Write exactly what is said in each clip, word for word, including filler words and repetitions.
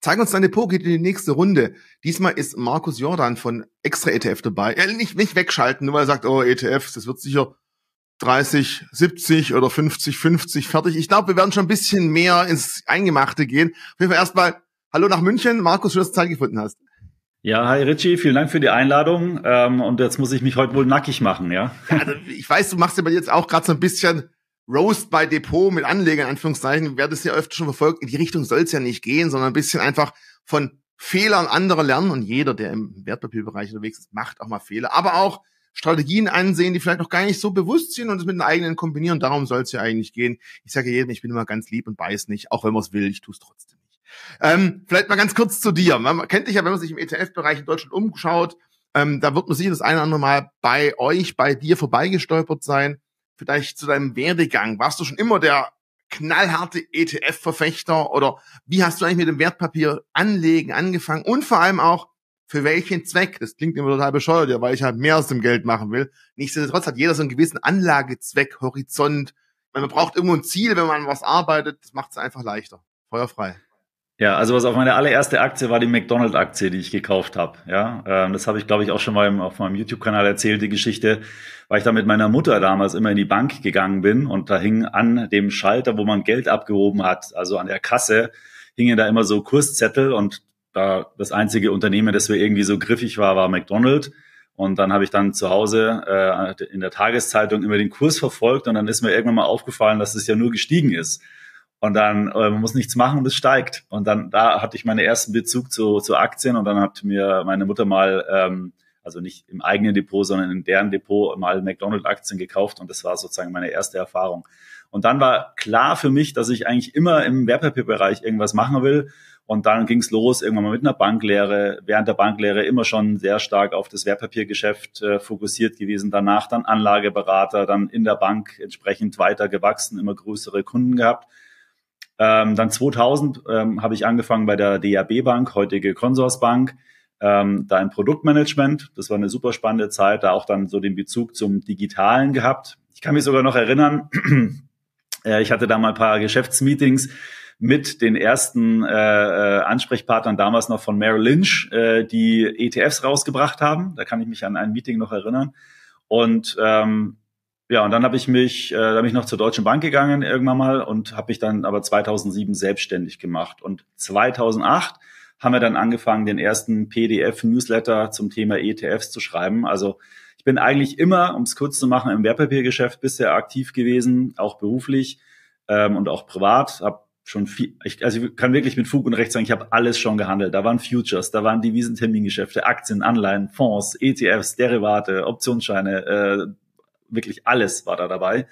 Zeig uns dein Depot, geht in die nächste Runde. Diesmal ist Markus Jordan von Extra E T F dabei. Er nicht, nicht wegschalten, nur weil er sagt, oh, E T Fs, das wird sicher dreißig, siebzig oder fünfzig, fünfzig fertig. Ich glaube, wir werden schon ein bisschen mehr ins Eingemachte gehen. Auf jeden Fall erstmal hallo nach München. Markus, schön, dass du Zeit gefunden hast. Ja, hi Richie, vielen Dank für die Einladung. Ähm, und jetzt muss ich mich heute wohl nackig machen, ja? Ja, also ich weiß, du machst ja jetzt auch gerade so ein bisschen Roast bei Depot mit Anlegern, in Anführungszeichen. Wer das ja öfter schon verfolgt, in die Richtung soll es ja nicht gehen, sondern ein bisschen einfach von Fehlern anderer lernen. Und jeder, der im Wertpapierbereich unterwegs ist, macht auch mal Fehler. Aber auch Strategien ansehen, die vielleicht noch gar nicht so bewusst sind und es mit den eigenen kombinieren. Darum soll es ja eigentlich gehen. Ich sage jedem, ich bin immer ganz lieb und beiß nicht, auch wenn man es will, ich tue es trotzdem nicht. Ähm, vielleicht mal ganz kurz zu dir. Man kennt dich ja, wenn man sich im E T F-Bereich in Deutschland umschaut, ähm, da wird man sicher das eine oder andere Mal bei euch, bei dir vorbeigestolpert sein. Vielleicht zu deinem Werdegang. Warst du schon immer der knallharte E T F-Verfechter oder wie hast du eigentlich mit dem Wertpapier anlegen angefangen? Und vor allem auch, für welchen Zweck? Das klingt immer total bescheuert, ja, weil ich halt mehr aus dem Geld machen will. Nichtsdestotrotz hat jeder so einen gewissen Anlagezweck, Horizont. Man braucht irgendwo ein Ziel, wenn man was arbeitet. Das macht es einfach leichter. Feuerfrei. Ja, also was auf meine allererste Aktie war die McDonald's-Aktie, die ich gekauft habe. Ja, ähm, das habe ich, glaube ich, auch schon mal im, auf meinem YouTube-Kanal erzählt, die Geschichte, weil ich da mit meiner Mutter damals immer in die Bank gegangen bin und da hing an dem Schalter, wo man Geld abgehoben hat, also an der Kasse, hingen da immer so Kurszettel und da das einzige Unternehmen, das mir irgendwie so griffig war, war McDonald's. Und dann habe ich dann zu Hause äh, in der Tageszeitung immer den Kurs verfolgt und dann ist mir irgendwann mal aufgefallen, dass es ja nur gestiegen ist. Und dann, äh, man muss nichts machen und es steigt. Und dann, da hatte ich meinen ersten Bezug zu, zu Aktien und dann hat mir meine Mutter mal, ähm, also nicht im eigenen Depot, sondern in deren Depot mal McDonald's-Aktien gekauft und das war sozusagen meine erste Erfahrung. Und dann war klar für mich, dass ich eigentlich immer im Wertpapierbereich irgendwas machen will. Und dann ging es los, irgendwann mal mit einer Banklehre, während der Banklehre immer schon sehr stark auf das Wertpapiergeschäft äh, fokussiert gewesen. Danach dann Anlageberater, dann in der Bank entsprechend weiter gewachsen, immer größere Kunden gehabt. Ähm, dann zweitausend ähm, habe ich angefangen bei der D A B Bank, heutige Consorsbank, ähm, da im Produktmanagement. Das war eine super spannende Zeit, da auch dann so den Bezug zum Digitalen gehabt. Ich kann mich sogar noch erinnern, äh, ich hatte da mal ein paar Geschäftsmeetings mit den ersten äh, Ansprechpartnern damals noch von Merrill Lynch, äh, die E T Fs rausgebracht haben. Da kann ich mich an ein Meeting noch erinnern. Und ähm, ja, und dann habe ich mich, äh, da bin ich noch zur Deutschen Bank gegangen irgendwann mal und habe mich dann aber zweitausendsieben selbstständig gemacht. Und zweitausendacht haben wir dann angefangen, den ersten P D F-Newsletter zum Thema E T Fs zu schreiben. Also ich bin eigentlich immer, um es kurz zu machen, im Wertpapiergeschäft bisher aktiv gewesen, auch beruflich ähm, und auch privat. Hab schon viel, ich, also ich kann wirklich mit Fug und Recht sagen, ich habe alles schon gehandelt. Da waren Futures, da waren Devisentermingeschäfte, Aktien, Anleihen, Fonds, E T Fs, Derivate, Optionsscheine, äh, wirklich alles war da dabei.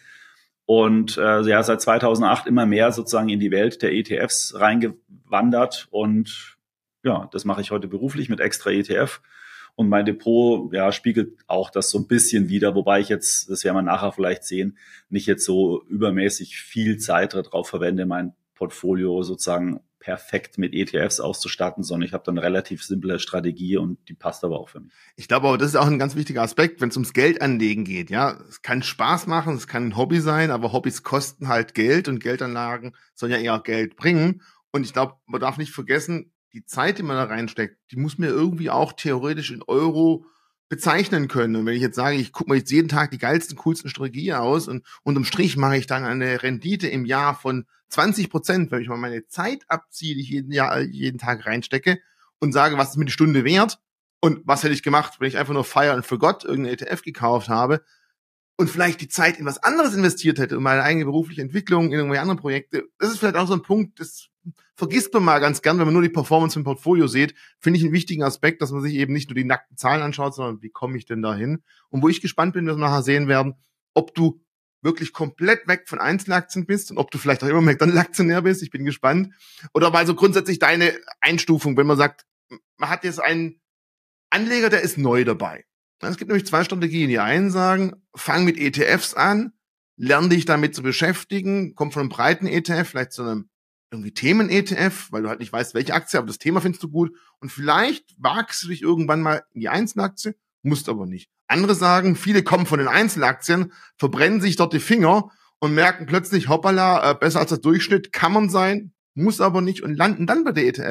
Und äh, ja, seit zweitausendacht immer mehr sozusagen in die Welt der E T Fs reingewandert. Und ja, das mache ich heute beruflich mit Extra E T F. Und mein Depot, ja, spiegelt auch das so ein bisschen wider, wobei ich jetzt, das werden wir nachher vielleicht sehen, nicht jetzt so übermäßig viel Zeit darauf verwende, mein Portfolio sozusagen perfekt mit E T Fs auszustatten, sondern ich habe dann eine relativ simple Strategie und die passt aber auch für mich. Ich glaube aber, das ist auch ein ganz wichtiger Aspekt, wenn es ums Geldanlegen geht. Ja, es kann Spaß machen, es kann ein Hobby sein, aber Hobbys kosten halt Geld und Geldanlagen sollen ja eher Geld bringen. Und ich glaube, man darf nicht vergessen, die Zeit, die man da reinsteckt, die muss mir irgendwie auch theoretisch in Euro bezeichnen können. Und wenn ich jetzt sage, ich gucke mir jetzt jeden Tag die geilsten, coolsten Strategien aus und unterm Strich mache ich dann eine Rendite im Jahr von zwanzig Prozent, wenn ich mal meine Zeit abziehe, die ich jeden, Jahr, jeden Tag reinstecke und sage, was ist mir die Stunde wert und was hätte ich gemacht, wenn ich einfach nur Fire and Forgot irgendeinen E T F gekauft habe und vielleicht die Zeit in was anderes investiert hätte, in meine eigene berufliche Entwicklung, in irgendwelche anderen Projekte. Das ist vielleicht auch so ein Punkt, das vergisst man mal ganz gern, wenn man nur die Performance im Portfolio sieht, finde ich einen wichtigen Aspekt, dass man sich eben nicht nur die nackten Zahlen anschaut, sondern wie komme ich denn da hin? Und wo ich gespannt bin, was wir nachher sehen werden, ob du wirklich komplett weg von Einzelaktien bist und ob du vielleicht auch immer McDonald's-Aktionär bist, ich bin gespannt. Oder mal so grundsätzlich deine Einstufung, wenn man sagt, man hat jetzt einen Anleger, der ist neu dabei. Es gibt nämlich zwei Strategien. Die einen sagen, fang mit E T Fs an, lern dich damit zu beschäftigen, komm von einem breiten E T F, vielleicht zu einem irgendwie Themen-E T F, weil du halt nicht weißt, welche Aktie, aber das Thema findest du gut. Und vielleicht wagst du dich irgendwann mal in die Einzelaktie, musst aber nicht. Andere sagen, viele kommen von den Einzelaktien, verbrennen sich dort die Finger und merken plötzlich, hoppala, äh, besser als der Durchschnitt kann man sein, muss aber nicht und landen dann bei den E T Fs.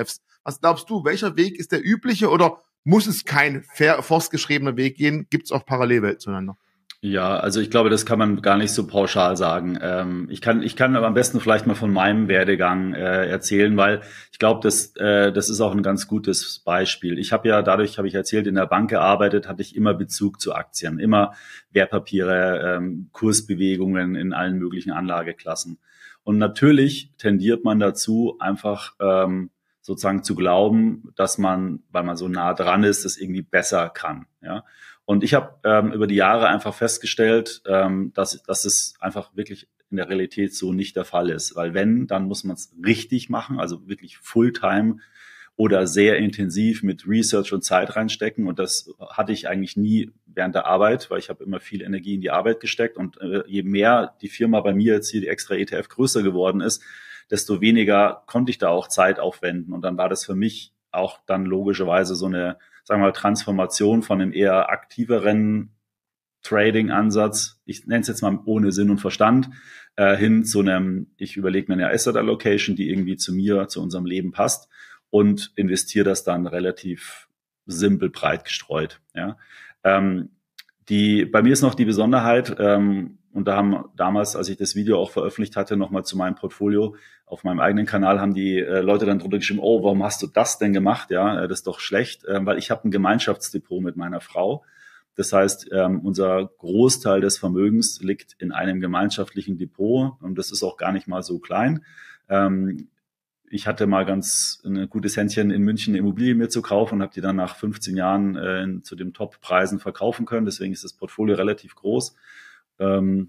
Was glaubst du, welcher Weg ist der übliche oder muss es kein fair, forstgeschriebener Weg gehen? Gibt es auch Parallelwelten zueinander? Ja, also ich glaube, das kann man gar nicht so pauschal sagen. Ähm, ich kann, ich kann aber am besten vielleicht mal von meinem Werdegang äh, erzählen, weil ich glaube, das, äh, das ist auch ein ganz gutes Beispiel. Ich habe ja, dadurch habe ich erzählt, in der Bank gearbeitet, hatte ich immer Bezug zu Aktien, immer Wertpapiere, ähm, Kursbewegungen in allen möglichen Anlageklassen. Und natürlich tendiert man dazu, einfach ähm, sozusagen zu glauben, dass man, weil man so nah dran ist, das irgendwie besser kann. Ja. Und ich habe ähm, über die Jahre einfach festgestellt, ähm, dass, dass es einfach wirklich in der Realität so nicht der Fall ist. Weil wenn, dann muss man es richtig machen, also wirklich Fulltime oder sehr intensiv mit Research und Zeit reinstecken. Und das hatte ich eigentlich nie während der Arbeit, weil ich habe immer viel Energie in die Arbeit gesteckt. Und äh, je mehr die Firma bei mir jetzt hier, die extra E T F, größer geworden ist, desto weniger konnte ich da auch Zeit aufwenden. Und dann war das für mich auch dann logischerweise so eine, sagen wir mal, Transformation von einem eher aktiveren Trading-Ansatz, ich nenne es jetzt mal ohne Sinn und Verstand, äh, hin zu einem, ich überlege mir eine Asset Allocation, die irgendwie zu mir, zu unserem Leben passt und investiere das dann relativ simpel breit gestreut. Ja. Ähm, die, bei mir ist noch die Besonderheit, ähm, und da haben damals, als ich das Video auch veröffentlicht hatte, nochmal zu meinem Portfolio auf meinem eigenen Kanal, haben die äh, Leute dann drunter geschrieben, oh, warum hast du das denn gemacht? Ja, äh, das ist doch schlecht, äh, weil ich habe ein Gemeinschaftsdepot mit meiner Frau. Das heißt, ähm, unser Großteil des Vermögens liegt in einem gemeinschaftlichen Depot und das ist auch gar nicht mal so klein. Ähm, ich hatte mal ganz ein gutes Händchen in München, eine Immobilie mir zu kaufen und habe die dann nach fünfzehn Jahren äh, zu den Top-Preisen verkaufen können. Deswegen ist das Portfolio relativ groß. Ähm,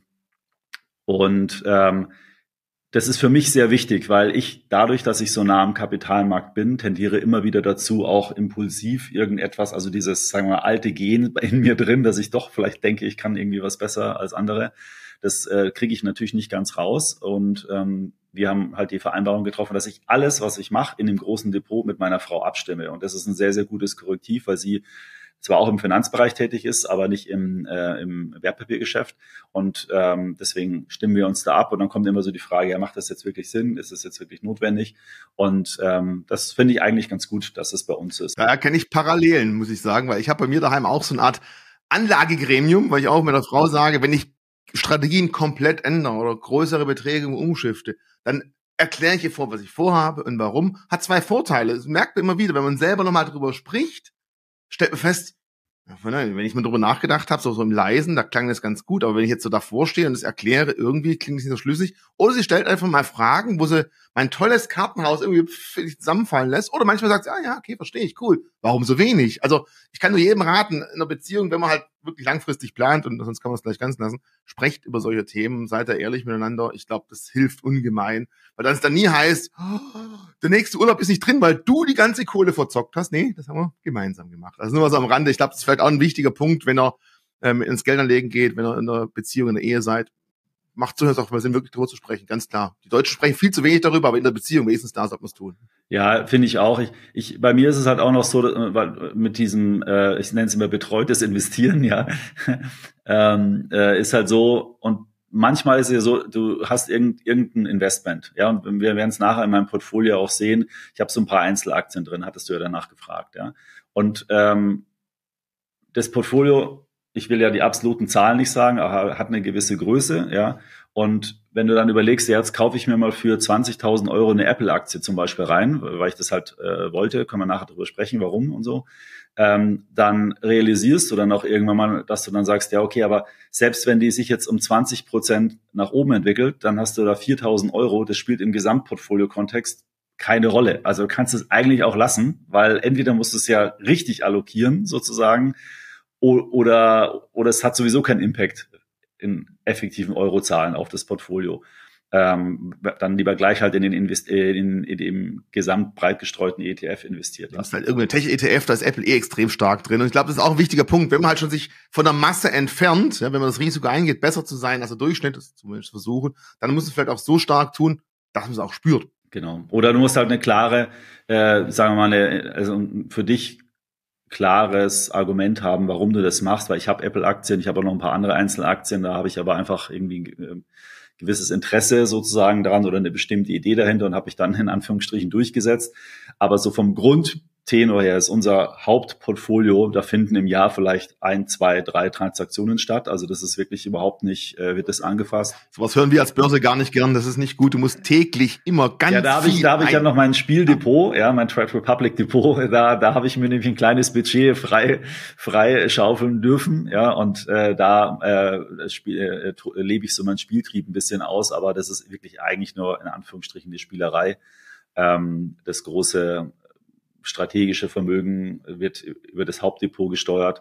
und ähm, das ist für mich sehr wichtig, weil ich dadurch, dass ich so nah am Kapitalmarkt bin, tendiere immer wieder dazu, auch impulsiv irgendetwas, also dieses, sagen wir mal, alte Gen in mir drin, dass ich doch vielleicht denke, ich kann irgendwie was besser als andere. Das äh, kriege ich natürlich nicht ganz raus. Und ähm, wir haben halt die Vereinbarung getroffen, dass ich alles, was ich mache, in dem großen Depot mit meiner Frau abstimme. Und das ist ein sehr, sehr gutes Korrektiv, weil sie zwar auch im Finanzbereich tätig ist, aber nicht im, äh, im Wertpapiergeschäft. Und ähm, deswegen stimmen wir uns da ab. Und dann kommt immer so die Frage, ja, macht das jetzt wirklich Sinn? Ist das jetzt wirklich notwendig? Und ähm, das finde ich eigentlich ganz gut, dass es bei uns ist. Da erkenne ich Parallelen, muss ich sagen, weil ich habe bei mir daheim auch so eine Art Anlagegremium, weil ich auch mit der Frau sage, wenn ich Strategien komplett ändere oder größere Beträge umschifte, dann erkläre ich ihr vor, was ich vorhabe und warum. Hat zwei Vorteile. Das merkt man immer wieder, wenn man selber nochmal drüber spricht, stellt man fest, wenn ich mal drüber nachgedacht habe, so, so im Leisen, da klang das ganz gut, aber wenn ich jetzt so davor stehe und das erkläre, irgendwie klingt es nicht so schlüssig. Oder sie stellt einfach mal Fragen, wo sie mein tolles Kartenhaus irgendwie zusammenfallen lässt. Oder manchmal sagt sie, ah ja, okay, verstehe ich, cool. Warum so wenig? Also ich kann nur jedem raten, in einer Beziehung, wenn man halt wirklich langfristig plant, und sonst kann man es gleich ganz lassen, sprecht über solche Themen, seid da ehrlich miteinander. Ich glaube, das hilft ungemein. Weil das dann nie heißt, oh, der nächste Urlaub ist nicht drin, weil du die ganze Kohle verzockt hast. Nee, das haben wir gemeinsam gemacht. Also nur mal so am Rande. Ich glaube, das ist vielleicht auch ein wichtiger Punkt, wenn er ähm, ins Geldanlegen geht, wenn ihr in einer Beziehung, in der Ehe seid. Macht durchaus auch mal Sinn, wirklich darüber zu sprechen, ganz klar. Die Deutschen sprechen viel zu wenig darüber, aber in der Beziehung wenigstens da sollte man es tun. Ja, finde ich auch. Ich, ich, bei mir ist es halt auch noch so, weil mit diesem, äh, ich nenne es immer betreutes Investieren, ja, ähm, äh, ist halt so, und manchmal ist es ja so, du hast irgend, irgendein Investment, ja, und wir werden es nachher in meinem Portfolio auch sehen. Ich habe so ein paar Einzelaktien drin, hattest du ja danach gefragt, ja. Und ähm, das Portfolio, ich will ja die absoluten Zahlen nicht sagen, aber hat eine gewisse Größe, ja. Und wenn du dann überlegst, ja, jetzt kaufe ich mir mal für zwanzigtausend Euro eine Apple-Aktie zum Beispiel rein, weil ich das halt äh, wollte, können wir nachher darüber sprechen, warum und so, ähm, dann realisierst du dann auch irgendwann mal, dass du dann sagst, ja, okay, aber selbst wenn die sich jetzt um zwanzig Prozent nach oben entwickelt, dann hast du da viertausend Euro, das spielt im Gesamtportfolio-Kontext keine Rolle. Also du kannst es eigentlich auch lassen, weil entweder musst du es ja richtig allokieren, sozusagen, oder, oder es hat sowieso keinen Impact in effektiven Eurozahlen auf das Portfolio. Ähm, dann lieber gleich halt in den Invest in, in dem gesamt breit gestreuten E T F investiert. Das ist halt irgendein Tech-E T F, da ist Apple eh extrem stark drin. Und ich glaube, das ist auch ein wichtiger Punkt. Wenn man halt schon sich von der Masse entfernt, ja, wenn man das Risiko eingeht, besser zu sein als der Durchschnitt, das zumindest versuchen, dann muss es vielleicht auch so stark tun, dass man es auch spürt. Genau. Oder du musst halt eine klare, äh, sagen wir mal, eine, also für dich klares Argument haben, warum du das machst, weil ich habe Apple-Aktien, ich habe auch noch ein paar andere Einzelaktien, da habe ich aber einfach irgendwie äh, gewisses Interesse sozusagen dran oder eine bestimmte Idee dahinter und habe mich dann in Anführungsstrichen durchgesetzt. Aber so vom Grundtenor her ist unser Hauptportfolio, da finden im Jahr vielleicht ein, zwei, drei Transaktionen statt. Also das ist wirklich überhaupt nicht, äh, wird das angefasst. Sowas hören wir als Börse gar nicht gern. Das ist nicht gut. Du musst täglich immer ganz ja, da habe ich, da habe ich ja noch mein Spieldepot, ja, mein Trade Republic Depot. Da, da habe ich mir nämlich ein kleines Budget frei, frei schaufeln dürfen, ja, und äh, da äh, spiel, äh, lebe ich so meinen Spieltrieb ein bisschen aus. Aber das ist wirklich eigentlich nur in Anführungsstrichen die Spielerei. Ähm, das große strategische Vermögen wird über das Hauptdepot gesteuert.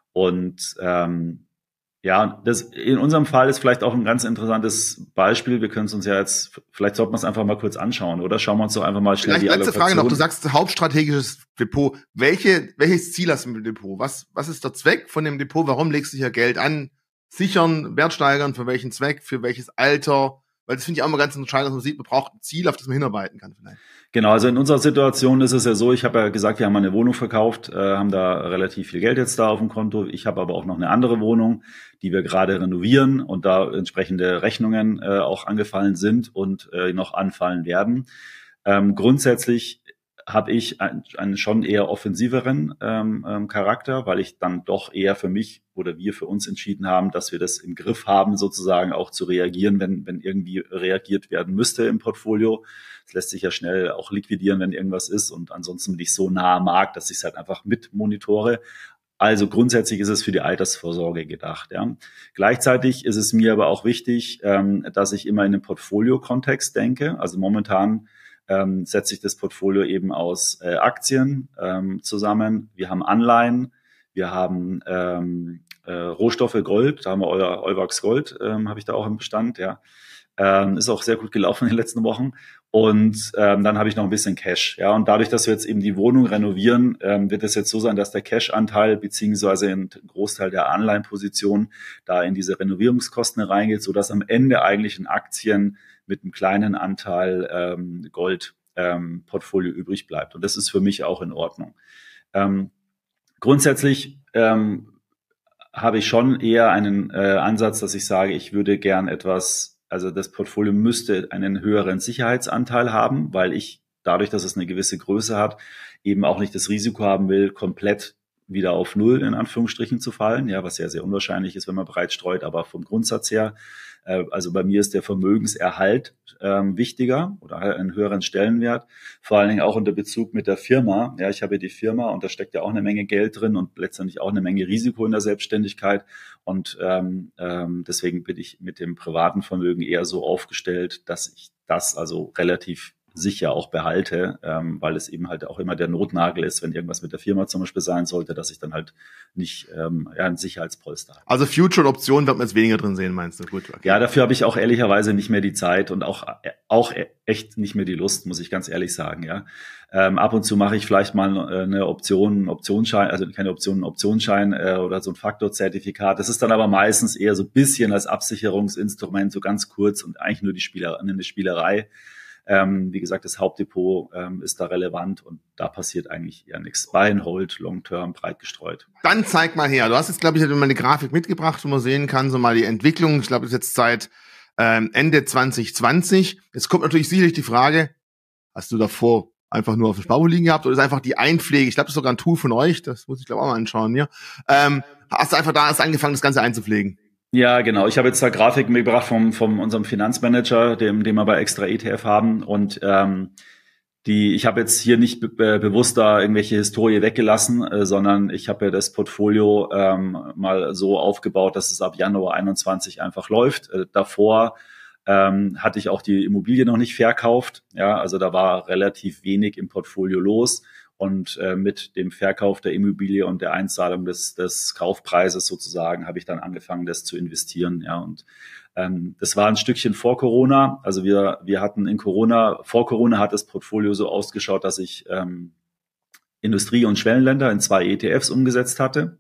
Und ähm, ja, das in unserem Fall ist vielleicht auch ein ganz interessantes Beispiel. Wir können es uns ja jetzt, vielleicht sollten wir es einfach mal kurz anschauen, oder? Schauen wir uns doch einfach mal schnell vielleicht die letzte Allokation. Frage noch, du sagst hauptstrategisches Depot. Welche, welches Ziel hast du mit dem Depot? Was, was ist der Zweck von dem Depot? Warum legst du hier Geld an? Sichern, Wert steigern, für welchen Zweck, für welches Alter? Weil das finde ich auch immer ganz entscheidend, dass man sieht, man braucht ein Ziel, auf das man hinarbeiten kann vielleicht. Genau, also in unserer Situation ist es ja so, ich habe ja gesagt, wir haben eine Wohnung verkauft, äh, haben da relativ viel Geld jetzt da auf dem Konto. Ich habe aber auch noch eine andere Wohnung, die wir gerade renovieren und da entsprechende Rechnungen äh, auch angefallen sind und äh, noch anfallen werden. Ähm, grundsätzlich habe ich einen, einen schon eher offensiveren ähm, ähm, Charakter, weil ich dann doch eher für mich oder wir für uns entschieden haben, dass wir das im Griff haben, sozusagen auch zu reagieren, wenn wenn irgendwie reagiert werden müsste im Portfolio. Es lässt sich ja schnell auch liquidieren, wenn irgendwas ist, und ansonsten bin ich so nah am Markt, dass ich es halt einfach mit monitore. Also grundsätzlich ist es für die Altersvorsorge gedacht. Ja. Gleichzeitig ist es mir aber auch wichtig, ähm, dass ich immer in einem Portfolio-Kontext denke. Also momentan ähm, setzt sich das Portfolio eben aus äh, Aktien ähm, zusammen. Wir haben Anleihen, wir haben ähm, äh, Rohstoffe, Gold, da haben wir euer Euwax Gold, ähm, habe ich da auch im Bestand, ja. Ähm, ist auch sehr gut gelaufen in den letzten Wochen. Und ähm, dann habe ich noch ein bisschen Cash. Ja, und dadurch, dass wir jetzt eben die Wohnung renovieren, ähm, wird es jetzt so sein, dass der Cash-Anteil beziehungsweise ein Großteil der Anleihenposition da in diese Renovierungskosten reingeht, sodass am Ende eigentlich in Aktien mit einem kleinen Anteil ähm, Gold ähm, Portfolio übrig bleibt. Und das ist für mich auch in Ordnung. Ähm, grundsätzlich ähm, habe ich schon eher einen äh, Ansatz, dass ich sage, ich würde gern etwas, also das Portfolio müsste einen höheren Sicherheitsanteil haben, weil ich dadurch, dass es eine gewisse Größe hat, eben auch nicht das Risiko haben will, komplett wieder auf Null in Anführungsstrichen zu fallen, ja, was ja sehr unwahrscheinlich ist, wenn man breit streut, aber vom Grundsatz her, äh, also bei mir ist der Vermögenserhalt ähm, wichtiger oder einen höheren Stellenwert, vor allen Dingen auch unter Bezug mit der Firma. Ja, ich habe die Firma und da steckt ja auch eine Menge Geld drin und letztendlich auch eine Menge Risiko in der Selbstständigkeit, und ähm, ähm, deswegen bin ich mit dem privaten Vermögen eher so aufgestellt, dass ich das also relativ sicher auch behalte, ähm, weil es eben halt auch immer der Notnagel ist, wenn irgendwas mit der Firma zum Beispiel sein sollte, dass ich dann halt nicht ähm, ja, ein Sicherheitspolster habe. Also Future und Optionen wird man jetzt weniger drin sehen, meinst du? Gut, okay. Ja, dafür habe ich auch ehrlicherweise nicht mehr die Zeit und auch auch echt nicht mehr die Lust, muss ich ganz ehrlich sagen. Ja, ähm, ab und zu mache ich vielleicht mal eine Option, einen Optionsschein, also keine Option, einen Optionsschein äh, oder so ein Faktorzertifikat. Das ist dann aber meistens eher so ein bisschen als Absicherungsinstrument, so ganz kurz und eigentlich nur die Spieler, eine Spielerei. Ähm, wie gesagt, das Hauptdepot ähm, ist da relevant und da passiert eigentlich eher nichts. Buy and Hold, Long-Term, breit gestreut. Dann zeig mal her. Du hast jetzt, glaube ich, mal eine Grafik mitgebracht, wo man sehen kann, so mal die Entwicklung. Ich glaube, das ist jetzt seit ähm, Ende zwanzig zwanzig. Jetzt kommt natürlich sicherlich die Frage, hast du davor einfach nur auf dem Sparbuch liegen gehabt oder ist einfach die Einpflege? Ich glaube, das ist sogar ein Tool von euch, das muss ich glaube auch mal anschauen mir. Ähm, hast du einfach da erst angefangen, das Ganze einzupflegen? Ja, genau. Ich habe jetzt da Grafiken mitgebracht vom, vom unserem Finanzmanager, dem, den wir bei Extra E T F haben. Und ähm, die, ich habe jetzt hier nicht be- bewusst da irgendwelche Historie weggelassen, äh, sondern ich habe ja das Portfolio ähm, mal so aufgebaut, dass es ab Januar einundzwanzig einfach läuft. Äh, davor ähm, hatte ich auch die Immobilie noch nicht verkauft. Ja, also da war relativ wenig im Portfolio los. Und äh, mit dem Verkauf der Immobilie und der Einzahlung des, des Kaufpreises sozusagen habe ich dann angefangen, das zu investieren. Ja, und ähm, das war ein Stückchen vor Corona. Also wir wir hatten in Corona, vor Corona hat das Portfolio so ausgeschaut, dass ich ähm, Industrie- und Schwellenländer in zwei E T Fs umgesetzt hatte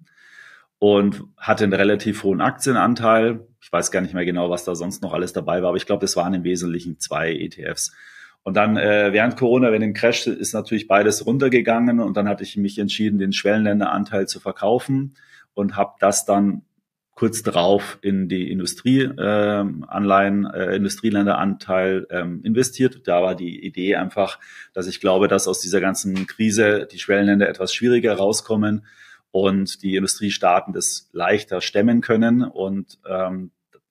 und hatte einen relativ hohen Aktienanteil. Ich weiß gar nicht mehr genau, was da sonst noch alles dabei war, aber ich glaube, das waren im Wesentlichen zwei E T Fs. Und dann äh, während Corona, während dem Crash, ist natürlich beides runtergegangen und dann hatte ich mich entschieden, den Schwellenländeranteil zu verkaufen und habe das dann kurz darauf in die Industrieanleihen, äh, äh, Industrieländeranteil ähm, investiert. Da war die Idee einfach, dass ich glaube, dass aus dieser ganzen Krise die Schwellenländer etwas schwieriger rauskommen und die Industriestaaten das leichter stemmen können. Und ähm,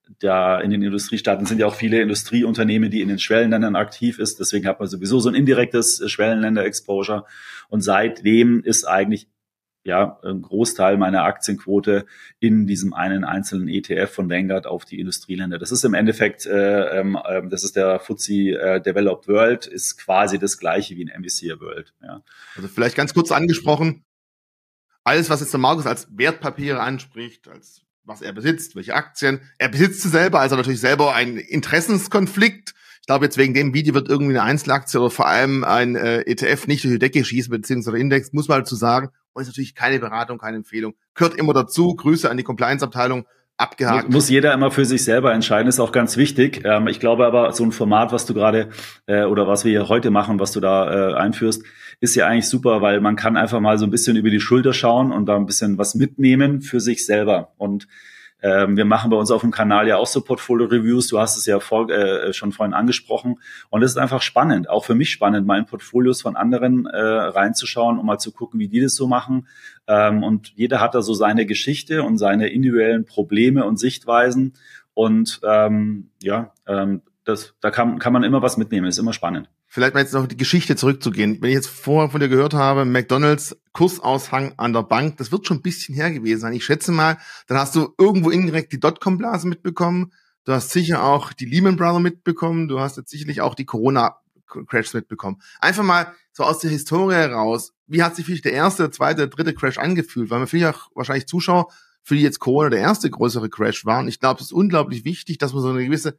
da in den Industriestaaten sind ja auch viele Industrieunternehmen, die in den Schwellenländern aktiv ist. Deswegen hat man sowieso so ein indirektes Schwellenländer-Exposure. Und seitdem ist eigentlich ja ein Großteil meiner Aktienquote in diesem einen einzelnen E T F von Vanguard auf die Industrieländer. Das ist im Endeffekt, äh, äh, das ist der F T S E äh, Developed World, ist quasi das gleiche wie ein M S C I World. Ja. Also vielleicht ganz kurz angesprochen, alles, was jetzt der Markus als Wertpapiere anspricht, als was er besitzt, welche Aktien, er besitzt sie selber, also natürlich selber einen Interessenskonflikt. Ich glaube, jetzt wegen dem Video wird irgendwie eine Einzelaktie oder vor allem ein äh, E T F nicht durch die Decke schießen, beziehungsweise Index, muss man dazu sagen. Und ist natürlich keine Beratung, keine Empfehlung. Gehört immer dazu. Grüße an die Compliance-Abteilung. Abgehakt. Muss jeder immer für sich selber entscheiden, ist auch ganz wichtig. Ähm, ich glaube aber, so ein Format, was du gerade äh, oder was wir hier heute machen, was du da äh, einführst, ist ja eigentlich super, weil man kann einfach mal so ein bisschen über die Schulter schauen und da ein bisschen was mitnehmen für sich selber. Und ähm, wir machen bei uns auf dem Kanal ja auch so Portfolio-Reviews. Du hast es ja vor, äh, schon vorhin angesprochen. Und es ist einfach spannend, auch für mich spannend, mal in Portfolios von anderen äh, reinzuschauen, um mal zu gucken, wie die das so machen. Ähm, und jeder hat da so seine Geschichte und seine individuellen Probleme und Sichtweisen. Und ähm, ja, ähm, das, da kann, kann man immer was mitnehmen. Ist immer spannend. Vielleicht mal jetzt noch die Geschichte zurückzugehen. Wenn ich jetzt vorher von dir gehört habe, McDonald's Kursaushang an der Bank, das wird schon ein bisschen her gewesen sein. Ich schätze mal, dann hast du irgendwo indirekt die Dotcom-Blase mitbekommen. Du hast sicher auch die Lehman Brothers mitbekommen. Du hast jetzt sicherlich auch die Corona-Crashs mitbekommen. Einfach mal so aus der Historie heraus. Wie hat sich vielleicht der erste, der zweite, der dritte Crash angefühlt? Weil wir vielleicht auch wahrscheinlich Zuschauer, für die jetzt Corona der erste größere Crash war. Und ich glaube, es ist unglaublich wichtig, dass man so eine gewisse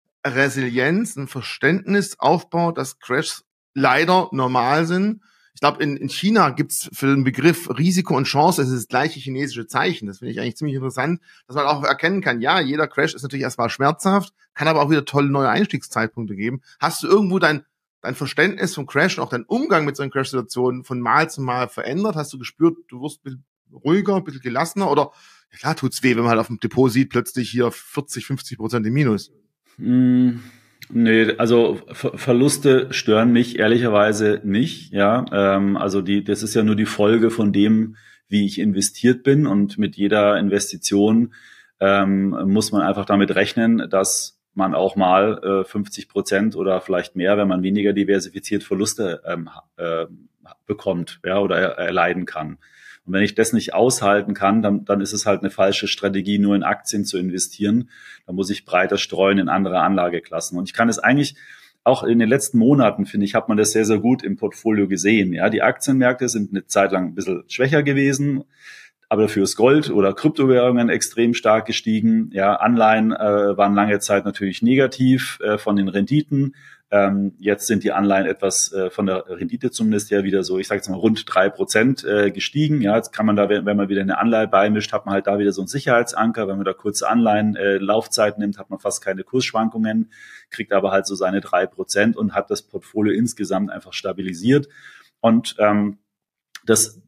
Resilienz, ein Verständnis aufbaut, dass Crashs leider normal sind. Ich glaube, in, in China gibt's für den Begriff Risiko und Chance, es ist das gleiche chinesische Zeichen. Das finde ich eigentlich ziemlich interessant, dass man auch erkennen kann, ja, jeder Crash ist natürlich erstmal schmerzhaft, kann aber auch wieder tolle neue Einstiegszeitpunkte geben. Hast du irgendwo dein, dein Verständnis vom Crash und auch dein Umgang mit so einer Crash-Situation von Mal zu Mal verändert? Hast du gespürt, du wirst ein bisschen ruhiger, ein bisschen gelassener? Oder, ja klar, tut's weh, wenn man halt auf dem Depot sieht, plötzlich hier vierzig, fünfzig Prozent im Minus. Mm, nee, also Ver- Verluste stören mich ehrlicherweise nicht. Ja, ähm, also die, das ist ja nur die Folge von dem, wie ich investiert bin, und mit jeder Investition ähm, muss man einfach damit rechnen, dass man auch mal äh, fünfzig Prozent oder vielleicht mehr, wenn man weniger diversifiziert, Verluste ähm, äh, bekommt, ja, oder er, erleiden kann. Und wenn ich das nicht aushalten kann, dann, dann ist es halt eine falsche Strategie, nur in Aktien zu investieren. Dann muss ich breiter streuen in andere Anlageklassen. Und ich kann es eigentlich auch in den letzten Monaten, finde ich, hat man das sehr, sehr gut im Portfolio gesehen. Ja, die Aktienmärkte sind eine Zeit lang ein bisschen schwächer gewesen, aber dafür ist Gold oder Kryptowährungen extrem stark gestiegen. Ja, Anleihen äh, waren lange Zeit natürlich negativ äh, von den Renditen. Ähm, jetzt sind die Anleihen etwas äh, von der Rendite zumindest ja wieder so, ich sage jetzt mal rund drei Prozent äh, gestiegen. Ja, jetzt kann man da, wenn, wenn man wieder eine Anleihe beimischt, hat man halt da wieder so einen Sicherheitsanker. Wenn man da kurze Anleihen äh, Laufzeit nimmt, hat man fast keine Kursschwankungen, kriegt aber halt so seine drei Prozent und hat das Portfolio insgesamt einfach stabilisiert. Und ähm, das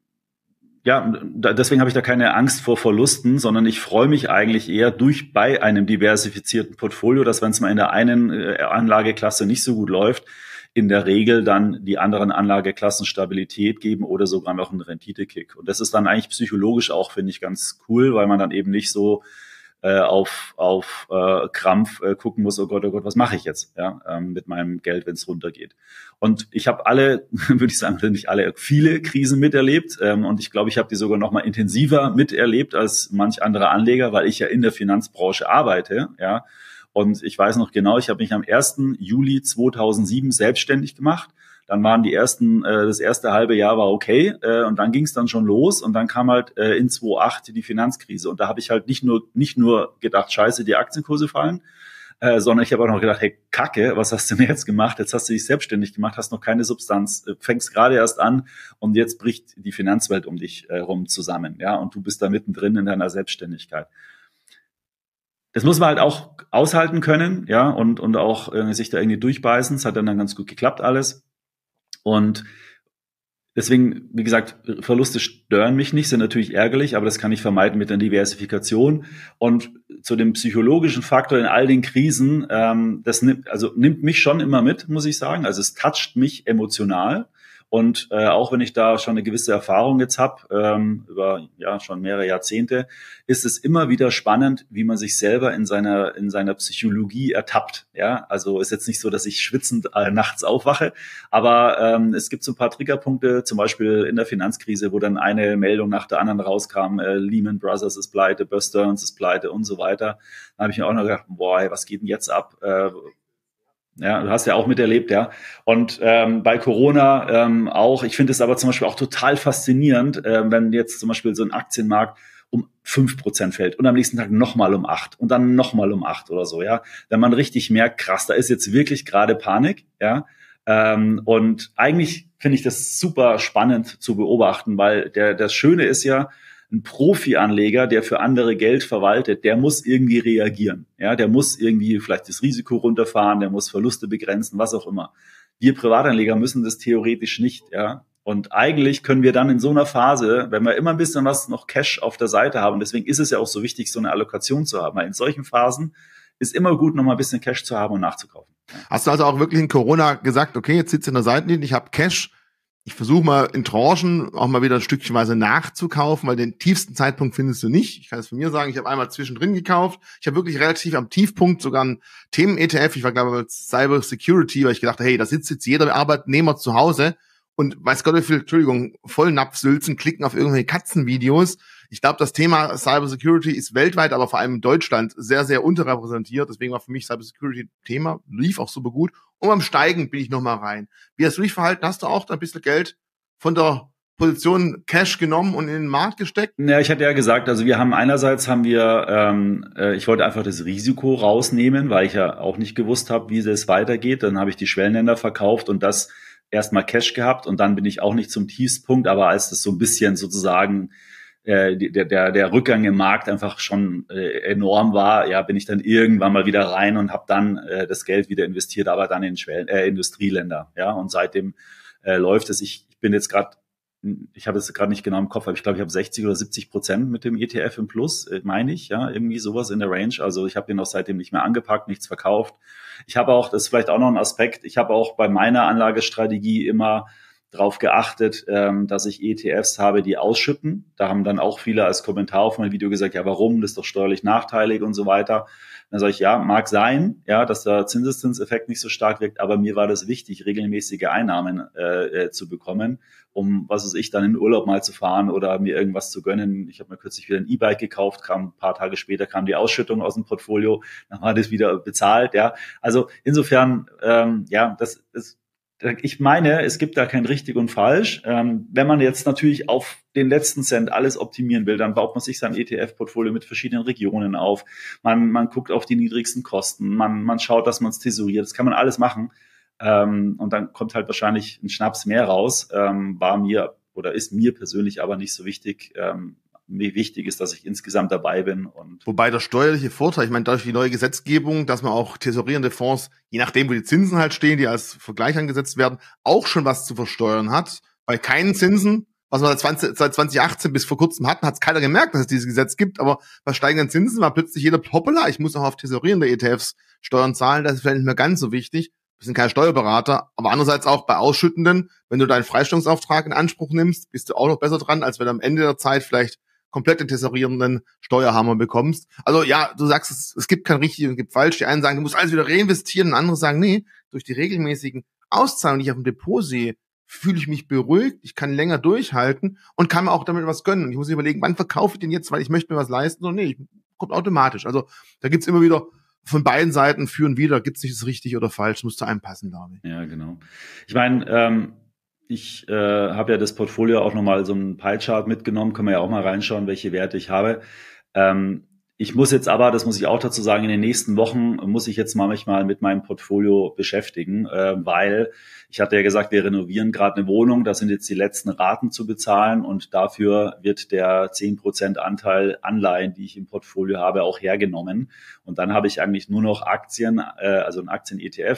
Ja, deswegen habe ich da keine Angst vor Verlusten, sondern ich freue mich eigentlich eher durch bei einem diversifizierten Portfolio, dass, wenn es mal in der einen Anlageklasse nicht so gut läuft, in der Regel dann die anderen Anlageklassen Stabilität geben oder sogar noch einen Renditekick. Und das ist dann eigentlich psychologisch auch, finde ich, ganz cool, weil man dann eben nicht so äh, auf auf äh, Krampf äh, gucken muss, oh Gott, oh Gott, was mache ich jetzt, ja, ähm, mit meinem Geld, wenn es runtergeht. Und ich habe alle, würde ich sagen, nicht alle, viele Krisen miterlebt, ähm, und ich glaube, ich habe die sogar noch mal intensiver miterlebt als manch anderer Anleger, weil ich ja in der Finanzbranche arbeite, ja. Und ich weiß noch genau, ich habe mich am ersten Juli zweitausendsieben selbstständig gemacht. Dann waren die ersten, äh, das erste halbe Jahr war okay, äh, und dann ging es dann schon los, und dann kam halt äh, in zweitausendacht die Finanzkrise, und da habe ich halt nicht nur nicht nur gedacht, scheiße, die Aktienkurse fallen, äh, sondern ich habe auch noch gedacht, hey, Kacke, was hast du denn jetzt gemacht? Jetzt hast du dich selbstständig gemacht, hast noch keine Substanz, äh, fängst gerade erst an, und jetzt bricht die Finanzwelt um dich äh, rum zusammen, ja, und du bist da mittendrin in deiner Selbstständigkeit. Das muss man halt auch aushalten können, ja, und und auch äh, sich da irgendwie durchbeißen. Es hat dann, dann ganz gut geklappt alles. Und deswegen, wie gesagt, Verluste stören mich nicht, sind natürlich ärgerlich, aber das kann ich vermeiden mit der Diversifikation. Und zu dem psychologischen Faktor in all den Krisen, ähm, das nimmt, also nimmt mich schon immer mit, muss ich sagen. Also es toucht mich emotional. Und äh, auch wenn ich da schon eine gewisse Erfahrung jetzt habe, ähm, über ja schon mehrere Jahrzehnte, ist es immer wieder spannend, wie man sich selber in seiner in seiner Psychologie ertappt. Ja, also ist jetzt nicht so, dass ich schwitzend äh, nachts aufwache, aber ähm, es gibt so ein paar Triggerpunkte, zum Beispiel in der Finanzkrise, wo dann eine Meldung nach der anderen rauskam, äh, Lehman Brothers ist pleite, Bear Stearns ist pleite und so weiter. Da habe ich mir auch noch gedacht, boah, ey, was geht denn jetzt ab? Äh, Ja, du hast ja auch miterlebt, ja. Und ähm, bei Corona ähm, auch, ich finde es aber zum Beispiel auch total faszinierend, äh, wenn jetzt zum Beispiel so ein Aktienmarkt um fünf Prozent fällt und am nächsten Tag nochmal um acht und dann nochmal um acht oder so, ja. Wenn man richtig merkt, krass, da ist jetzt wirklich gerade Panik, ja. Ähm, und eigentlich finde ich das super spannend zu beobachten, weil der das Schöne ist ja, ein Profi-Anleger, der für andere Geld verwaltet, der muss irgendwie reagieren. Ja, der muss irgendwie vielleicht das Risiko runterfahren, der muss Verluste begrenzen, was auch immer. Wir Privatanleger müssen das theoretisch nicht, ja. Und eigentlich können wir dann in so einer Phase, wenn wir immer ein bisschen was noch Cash auf der Seite haben, deswegen ist es ja auch so wichtig, so eine Allokation zu haben, weil in solchen Phasen ist immer gut, noch mal ein bisschen Cash zu haben und nachzukaufen. Hast du also auch wirklich in Corona gesagt, okay, jetzt sitze ich in der Seitenlinie, ich habe Cash, ich versuche mal in Tranchen auch mal wieder ein Stückchenweise nachzukaufen, weil den tiefsten Zeitpunkt findest du nicht. Ich kann es von mir sagen, ich habe einmal zwischendrin gekauft. Ich habe wirklich relativ am Tiefpunkt sogar einen Themen-E T F. Ich war, glaube ich, Cyber Security, weil ich gedacht habe, hey, da sitzt jetzt jeder Arbeitnehmer zu Hause und weiß Gott wie viel, Entschuldigung, Vollnapfsülzen, klicken auf irgendwelche Katzenvideos. Ich glaube, das Thema Cyber Security ist weltweit, aber vor allem in Deutschland sehr, sehr unterrepräsentiert. Deswegen war für mich Cyber Security Thema, lief auch super gut. Und beim Steigen bin ich nochmal rein. Wie hast du dich verhalten? Hast du auch da ein bisschen Geld von der Position Cash genommen und in den Markt gesteckt? Ja, ich hatte ja gesagt, also wir haben einerseits haben wir, ähm, äh, ich wollte einfach das Risiko rausnehmen, weil ich ja auch nicht gewusst habe, wie es weitergeht. Dann habe ich die Schwellenländer verkauft und das erstmal Cash gehabt und dann bin ich auch nicht zum Tiefspunkt, aber als das so ein bisschen sozusagen äh, der, der, der Rückgang im Markt einfach schon äh, enorm war, ja, bin ich dann irgendwann mal wieder rein und habe dann äh, das Geld wieder investiert, aber dann in Schwellen, äh, Industrieländer, ja, und seitdem äh, läuft es. Ich, ich bin jetzt gerade, ich habe es gerade nicht genau im Kopf, aber ich glaube, ich habe sechzig oder siebzig Prozent mit dem E T F im Plus, äh, meine ich, ja, irgendwie sowas in der Range. Also ich habe den auch seitdem nicht mehr angepackt, nichts verkauft. Ich habe auch, das ist vielleicht auch noch ein Aspekt, ich habe auch bei meiner Anlagestrategie immer darauf geachtet, ähm, dass ich E T Fs habe, die ausschütten. Da haben dann auch viele als Kommentar auf mein Video gesagt, ja, warum? Das ist doch steuerlich nachteilig und so weiter. Dann sage ich, ja, mag sein, ja, dass der Zinseszinseffekt nicht so stark wirkt, aber mir war das wichtig, regelmäßige Einnahmen äh, äh, zu bekommen, um, was weiß ich, dann in den Urlaub mal zu fahren oder mir irgendwas zu gönnen. Ich habe mir kürzlich wieder ein E-Bike gekauft, kam ein paar Tage später kam die Ausschüttung aus dem Portfolio, dann war das wieder bezahlt, ja. Also insofern, ähm, ja, das ist, ich meine, es gibt da kein richtig und falsch. Ähm, wenn man jetzt natürlich auf den letzten Cent alles optimieren will, dann baut man sich sein E T F-Portfolio mit verschiedenen Regionen auf. Man, man guckt auf die niedrigsten Kosten. Man, man schaut, dass man es tesoriert. Das kann man alles machen. Ähm, und dann kommt halt wahrscheinlich ein Schnaps mehr raus. Ähm, war mir oder ist mir persönlich aber nicht so wichtig. Ähm, Mir wichtig ist, dass ich insgesamt dabei bin. Und Wobei der steuerliche Vorteil, ich meine, durch die neue Gesetzgebung, dass man auch tesorierende Fonds, je nachdem, wo die Zinsen halt stehen, die als Vergleich angesetzt werden, auch schon was zu versteuern hat. Bei keinen Zinsen, was wir seit, zwanzig, seit zwanzig achtzehn bis vor kurzem hatten, hat es keiner gemerkt, dass es dieses Gesetz gibt. Aber bei steigenden Zinsen war plötzlich jeder hoppala, ich muss auch auf tesorierende E T Fs Steuern zahlen. Das ist vielleicht nicht mehr ganz so wichtig. Wir sind kein Steuerberater, aber andererseits auch bei Ausschüttenden, wenn du deinen Freistellungsauftrag in Anspruch nimmst, bist du auch noch besser dran, als wenn du am Ende der Zeit vielleicht komplett den tesorierenden Steuerhammer bekommst. Also ja, du sagst, es, es gibt kein richtig und gibt falsch. Die einen sagen, du musst alles wieder reinvestieren, und andere sagen, nee, durch die regelmäßigen Auszahlungen, die ich auf dem Depot sehe, fühle ich mich beruhigt, ich kann länger durchhalten und kann mir auch damit was gönnen. Ich muss überlegen, wann verkaufe ich den jetzt, weil ich möchte mir was leisten, oder nee, kommt automatisch. Also da gibt's immer wieder von beiden Seiten für und wider, gibt's nicht das richtig oder falsch, muss zu einem passen, glaube ich. Ja, genau. Ich meine, ähm Ich äh, habe ja das Portfolio auch nochmal so einen Pie-Chart mitgenommen, können wir ja auch mal reinschauen, welche Werte ich habe. Ähm, ich muss jetzt aber, das muss ich auch dazu sagen, in den nächsten Wochen muss ich jetzt mal mich mal mit meinem Portfolio beschäftigen, äh, weil ich hatte ja gesagt, wir renovieren gerade eine Wohnung, da sind jetzt die letzten Raten zu bezahlen und dafür wird der zehn Prozent Anteil Anleihen, die ich im Portfolio habe, auch hergenommen. Und dann habe ich eigentlich nur noch Aktien, äh, also ein Aktien-E T F,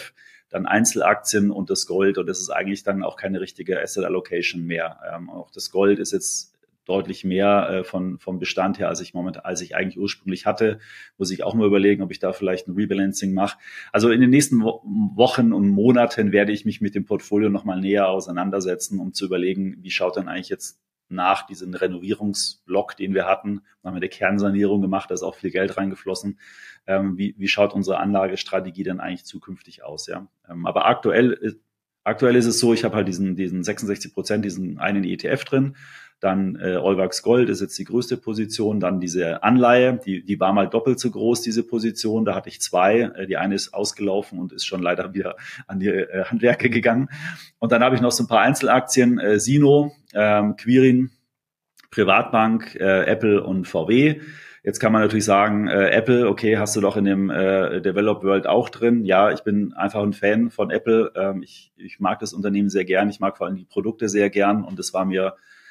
dann Einzelaktien und das Gold. Und das ist eigentlich dann auch keine richtige Asset Allocation mehr. Ähm, auch das Gold ist jetzt deutlich mehr äh, von vom Bestand her, als ich momentan, als ich eigentlich ursprünglich hatte. Muss ich auch mal überlegen, ob ich da vielleicht ein Rebalancing mache. Also in den nächsten Wo- Wochen und Monaten werde ich mich mit dem Portfolio nochmal näher auseinandersetzen, um zu überlegen, wie schaut dann eigentlich jetzt nach diesem Renovierungsblock, den wir hatten, haben wir eine Kernsanierung gemacht, da ist auch viel Geld reingeflossen. Ähm, wie, wie schaut unsere Anlagestrategie dann eigentlich zukünftig aus? Ja? Ähm, aber aktuell, aktuell ist es so, ich habe halt diesen, diesen sechsundsechzig Prozent, diesen einen E T F drin. Dann äh, Euwax Gold ist jetzt die größte Position. Dann diese Anleihe, die, die war mal doppelt so groß, diese Position. Da hatte ich zwei. Äh, die eine ist ausgelaufen und ist schon leider wieder an die äh, Handwerke gegangen. Und dann habe ich noch so ein paar Einzelaktien, äh, Sino, ähm, Quirin, Privatbank, äh, Apple und V W. Jetzt kann man natürlich sagen, äh, Apple, okay, hast du doch in dem äh, Developed World auch drin. Ja, ich bin einfach ein Fan von Apple. Ähm, ich, ich mag das Unternehmen sehr gern. Ich mag vor allem die Produkte sehr gern. Und es war mir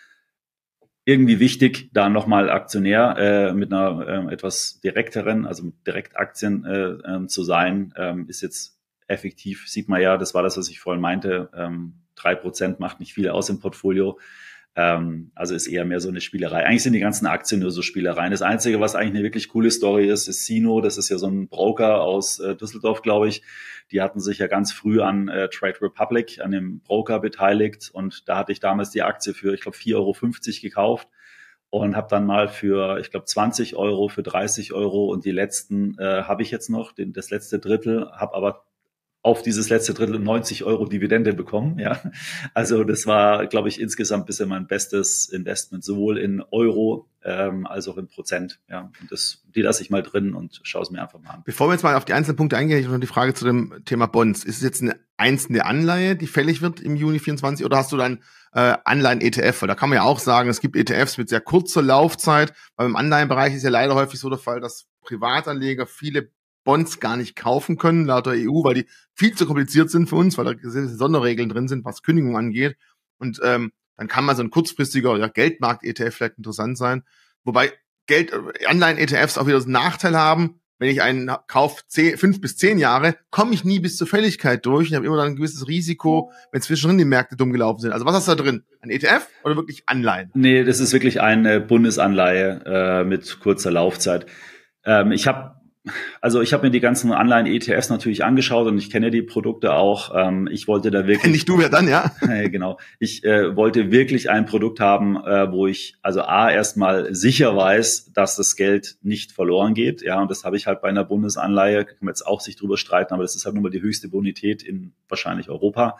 irgendwie wichtig, da nochmal Aktionär äh, mit einer äh, etwas direkteren, also mit Direktaktien äh, äh, zu sein, ähm, ist jetzt effektiv, sieht man ja, das war das, was ich vorhin meinte, ähm, drei Prozent macht nicht viel aus im Portfolio. Ähm, also ist eher mehr so eine Spielerei. Eigentlich sind die ganzen Aktien nur so Spielereien. Das Einzige, was eigentlich eine wirklich coole Story ist, ist Sino. Das ist ja so ein Broker aus äh, Düsseldorf, glaube ich. Die hatten sich ja ganz früh an äh, Trade Republic, an dem Broker beteiligt. Und da hatte ich damals die Aktie für, ich glaube, vier Euro fünfzig gekauft und habe dann mal für, ich glaube, zwanzig Euro, für dreißig Euro und die letzten äh, habe ich jetzt noch, den, das letzte Drittel, habe aber auf dieses letzte Drittel neunzig Euro Dividende bekommen. Ja, also das war, glaube ich, insgesamt bisher mein bestes Investment, sowohl in Euro ähm, als auch in Prozent. Ja, und das, die lasse ich mal drin und schaue es mir einfach mal an. Bevor wir jetzt mal auf die einzelnen Punkte eingehen, ich habe noch die Frage zu dem Thema Bonds. Ist es jetzt eine einzelne Anleihe, die fällig wird im Juni vierundzwanzig, oder hast du dann äh, Anleihen-E T F? Weil da kann man ja auch sagen, es gibt E T Fs mit sehr kurzer Laufzeit, weil im Anleihenbereich ist ja leider häufig so der Fall, dass Privatanleger viele Bonds gar nicht kaufen können, laut der E U, weil die viel zu kompliziert sind für uns, weil da Sonderregeln drin sind, was Kündigung angeht. Und ähm, dann kann mal so ein kurzfristiger ja, Geldmarkt-E T F vielleicht interessant sein. Wobei Geld, Anleihen-E T Fs auch wieder so einen Nachteil haben. Wenn ich einen kaufe, zehn, fünf bis zehn Jahre, komme ich nie bis zur Fälligkeit durch. Ich habe immer dann ein gewisses Risiko, wenn zwischendrin die Märkte dumm gelaufen sind. Also was hast du da drin? Ein E T F oder wirklich Anleihen? Nee, das ist wirklich eine Bundesanleihe äh, mit kurzer Laufzeit. Ähm, ich habe Also ich habe mir die ganzen Anleihen-E T Fs natürlich angeschaut und ich kenne die Produkte auch. Ähm, ich wollte da wirklich... Nicht du, wer dann, ja? äh, genau. Ich äh, wollte wirklich ein Produkt haben, äh, wo ich also A, erstmal sicher weiß, dass das Geld nicht verloren geht. Ja, und das habe ich halt bei einer Bundesanleihe, kann man jetzt auch sich drüber streiten, aber das ist halt nun mal die höchste Bonität in wahrscheinlich Europa.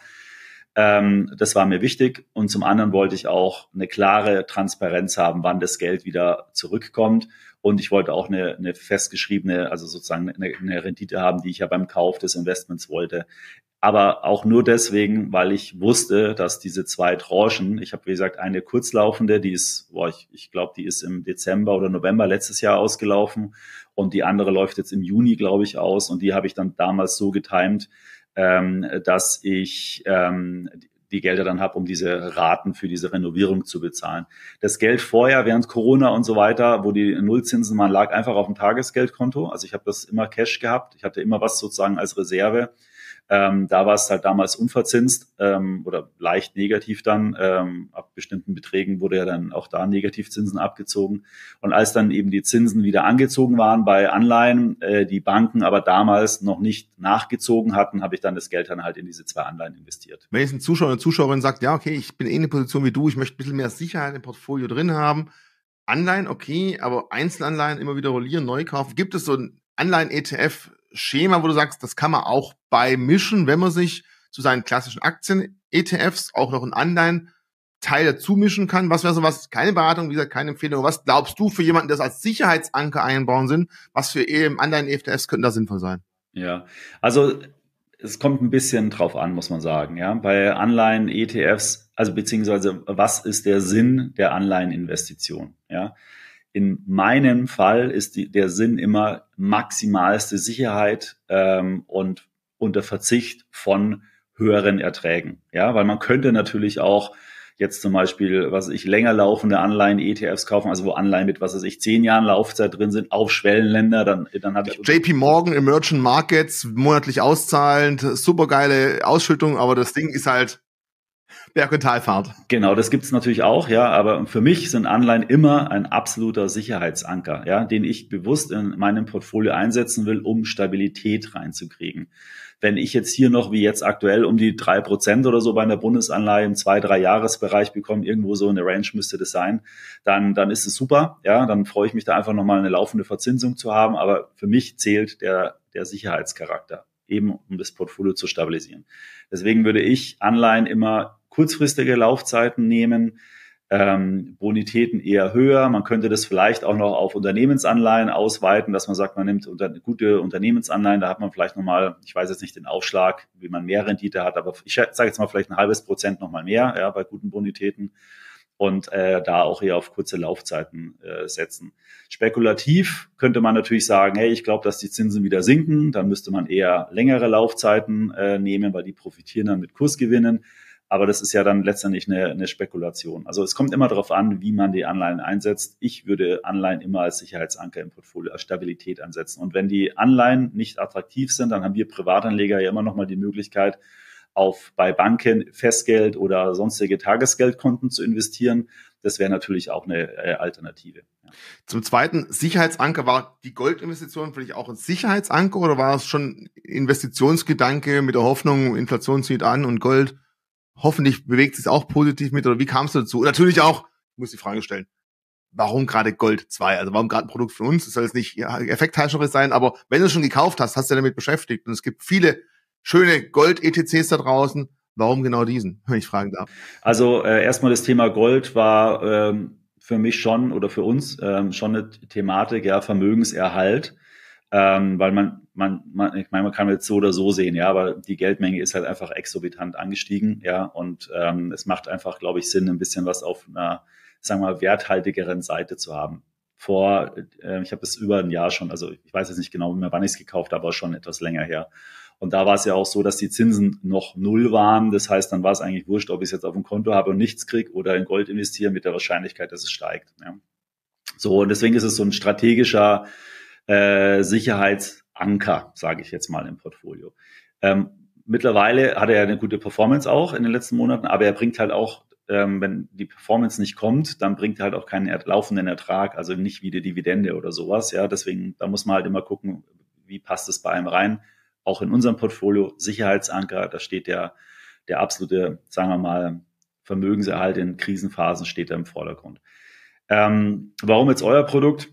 Ähm, das war mir wichtig. Und zum anderen wollte ich auch eine klare Transparenz haben, wann das Geld wieder zurückkommt. Und ich wollte auch eine, eine festgeschriebene, also sozusagen eine, eine Rendite haben, die ich ja beim Kauf des Investments wollte. Aber auch nur deswegen, weil ich wusste, dass diese zwei Tranchen, ich habe wie gesagt eine kurzlaufende, die ist, boah, ich, ich glaube, die ist im Dezember oder November letztes Jahr ausgelaufen und die andere läuft jetzt im Juni, glaube ich, aus und die habe ich dann damals so getimt, ähm, dass ich ähm, die Gelder dann habe, um diese Raten für diese Renovierung zu bezahlen. Das Geld vorher, während Corona und so weiter, wo die Nullzinsen waren, lag einfach auf dem Tagesgeldkonto. Also ich habe das immer Cash gehabt. Ich hatte immer was sozusagen als Reserve. Ähm, da war es halt damals unverzinst ähm, oder leicht negativ dann. Ähm, ab bestimmten Beträgen wurde ja dann auch da Negativzinsen abgezogen. Und als dann eben die Zinsen wieder angezogen waren bei Anleihen, äh, die Banken aber damals noch nicht nachgezogen hatten, habe ich dann das Geld dann halt in diese zwei Anleihen investiert. Wenn jetzt ein Zuschauer oder Zuschauerin sagt, ja, okay, ich bin eh in der Position wie du, ich möchte ein bisschen mehr Sicherheit im Portfolio drin haben. Anleihen, okay, aber Einzelanleihen immer wieder rollieren, neu kaufen. Gibt es so ein Anleihen-E T F-Schema, wo du sagst, das kann man auch beimischen, wenn man sich zu seinen klassischen Aktien-E T Fs auch noch einen Anleihen-Teil dazu mischen kann? Was wäre so was? Keine Beratung, wie gesagt, keine Empfehlung. Was glaubst du für jemanden, der das als Sicherheitsanker einbauen sind? Was für Anleihen-E T Fs könnten da sinnvoll sein? Ja, also es kommt ein bisschen drauf an, muss man sagen. Ja, bei Anleihen-E T Fs, also beziehungsweise was ist der Sinn der Anleiheninvestition? Ja, in meinem Fall ist die, der Sinn immer maximalste Sicherheit ähm, und unter Verzicht von höheren Erträgen. Ja, weil man könnte natürlich auch jetzt zum Beispiel, was weiß ich, länger laufende Anleihen-E T Fs kaufen, also wo Anleihen mit, was weiß ich, zehn Jahren Laufzeit drin sind, auf Schwellenländer, dann, dann habe ich... J P Morgan Emerging Markets, monatlich auszahlend, supergeile Ausschüttung, aber das Ding ist halt Berg- und Talfahrt. Genau, das gibt's natürlich auch, ja, aber für mich sind Anleihen immer ein absoluter Sicherheitsanker, ja, den ich bewusst in meinem Portfolio einsetzen will, um Stabilität reinzukriegen. Wenn ich jetzt hier noch, wie jetzt aktuell, um die drei Prozent oder so bei einer Bundesanleihe im zwei-, drei-Jahres-Bereich bekomme, irgendwo so in der Range müsste das sein, dann, dann ist es super, ja, dann freue ich mich da einfach nochmal eine laufende Verzinsung zu haben, aber für mich zählt der, der Sicherheitscharakter, eben um das Portfolio zu stabilisieren. Deswegen würde ich Anleihen immer kurzfristige Laufzeiten nehmen, ähm, Bonitäten eher höher. Man könnte das vielleicht auch noch auf Unternehmensanleihen ausweiten, dass man sagt, man nimmt unter, gute Unternehmensanleihen, da hat man vielleicht nochmal, ich weiß jetzt nicht den Aufschlag, wie man mehr Rendite hat, aber ich sage jetzt mal vielleicht ein halbes Prozent nochmal mehr, ja, bei guten Bonitäten und äh, da auch eher auf kurze Laufzeiten äh, setzen. Spekulativ könnte man natürlich sagen, hey, ich glaube, dass die Zinsen wieder sinken, dann müsste man eher längere Laufzeiten äh, nehmen, weil die profitieren dann mit Kursgewinnen. Aber das ist ja dann letztendlich eine, eine Spekulation. Also es kommt immer darauf an, wie man die Anleihen einsetzt. Ich würde Anleihen immer als Sicherheitsanker im Portfolio, als Stabilität ansetzen. Und wenn die Anleihen nicht attraktiv sind, dann haben wir Privatanleger ja immer noch mal die Möglichkeit, auf bei Banken Festgeld oder sonstige Tagesgeldkonten zu investieren. Das wäre natürlich auch eine äh, Alternative. Ja. Zum Zweiten, Sicherheitsanker, war die Goldinvestition für dich auch ein Sicherheitsanker oder war es schon Investitionsgedanke mit der Hoffnung, Inflation zieht an und Gold hoffentlich bewegt es sich auch positiv mit, oder wie kamst du dazu? Und natürlich auch, ich muss die Frage stellen, warum gerade Gold zwei? Also warum gerade ein Produkt von uns? Das soll jetzt nicht effektheischerisch sein, aber wenn du es schon gekauft hast, hast du dich damit beschäftigt. Und es gibt viele schöne Gold-E T Cs da draußen. Warum genau diesen, wenn ich fragen darf? Also äh, erstmal das Thema Gold war ähm, für mich schon oder für uns ähm, schon eine Thematik, ja, Vermögenserhalt. Ähm, weil man, man, man, ich meine, man kann jetzt so oder so sehen, ja, aber die Geldmenge ist halt einfach exorbitant angestiegen, ja, und ähm, es macht einfach, glaube ich, Sinn, ein bisschen was auf einer, sagen wir mal, werthaltigeren Seite zu haben. Vor, äh, ich habe es über ein Jahr schon, also ich weiß jetzt nicht genau mehr, wann ich es gekauft habe, aber schon etwas länger her. Und da war es ja auch so, dass die Zinsen noch null waren. Das heißt, dann war es eigentlich wurscht, ob ich es jetzt auf dem Konto habe und nichts kriege oder in Gold investiere mit der Wahrscheinlichkeit, dass es steigt. Ja. So, und deswegen ist es so ein strategischer Äh, Sicherheitsanker, sage ich jetzt mal, im Portfolio. Ähm, mittlerweile hat er eine gute Performance auch in den letzten Monaten, aber er bringt halt auch, ähm, wenn die Performance nicht kommt, dann bringt er halt auch keinen laufenden Ertrag, also nicht wie die Dividende oder sowas. Ja, deswegen, da muss man halt immer gucken, wie passt es bei einem rein. Auch in unserem Portfolio Sicherheitsanker, da steht der, der absolute, sagen wir mal, Vermögenserhalt in Krisenphasen steht da im Vordergrund. Ähm, warum jetzt euer Produkt?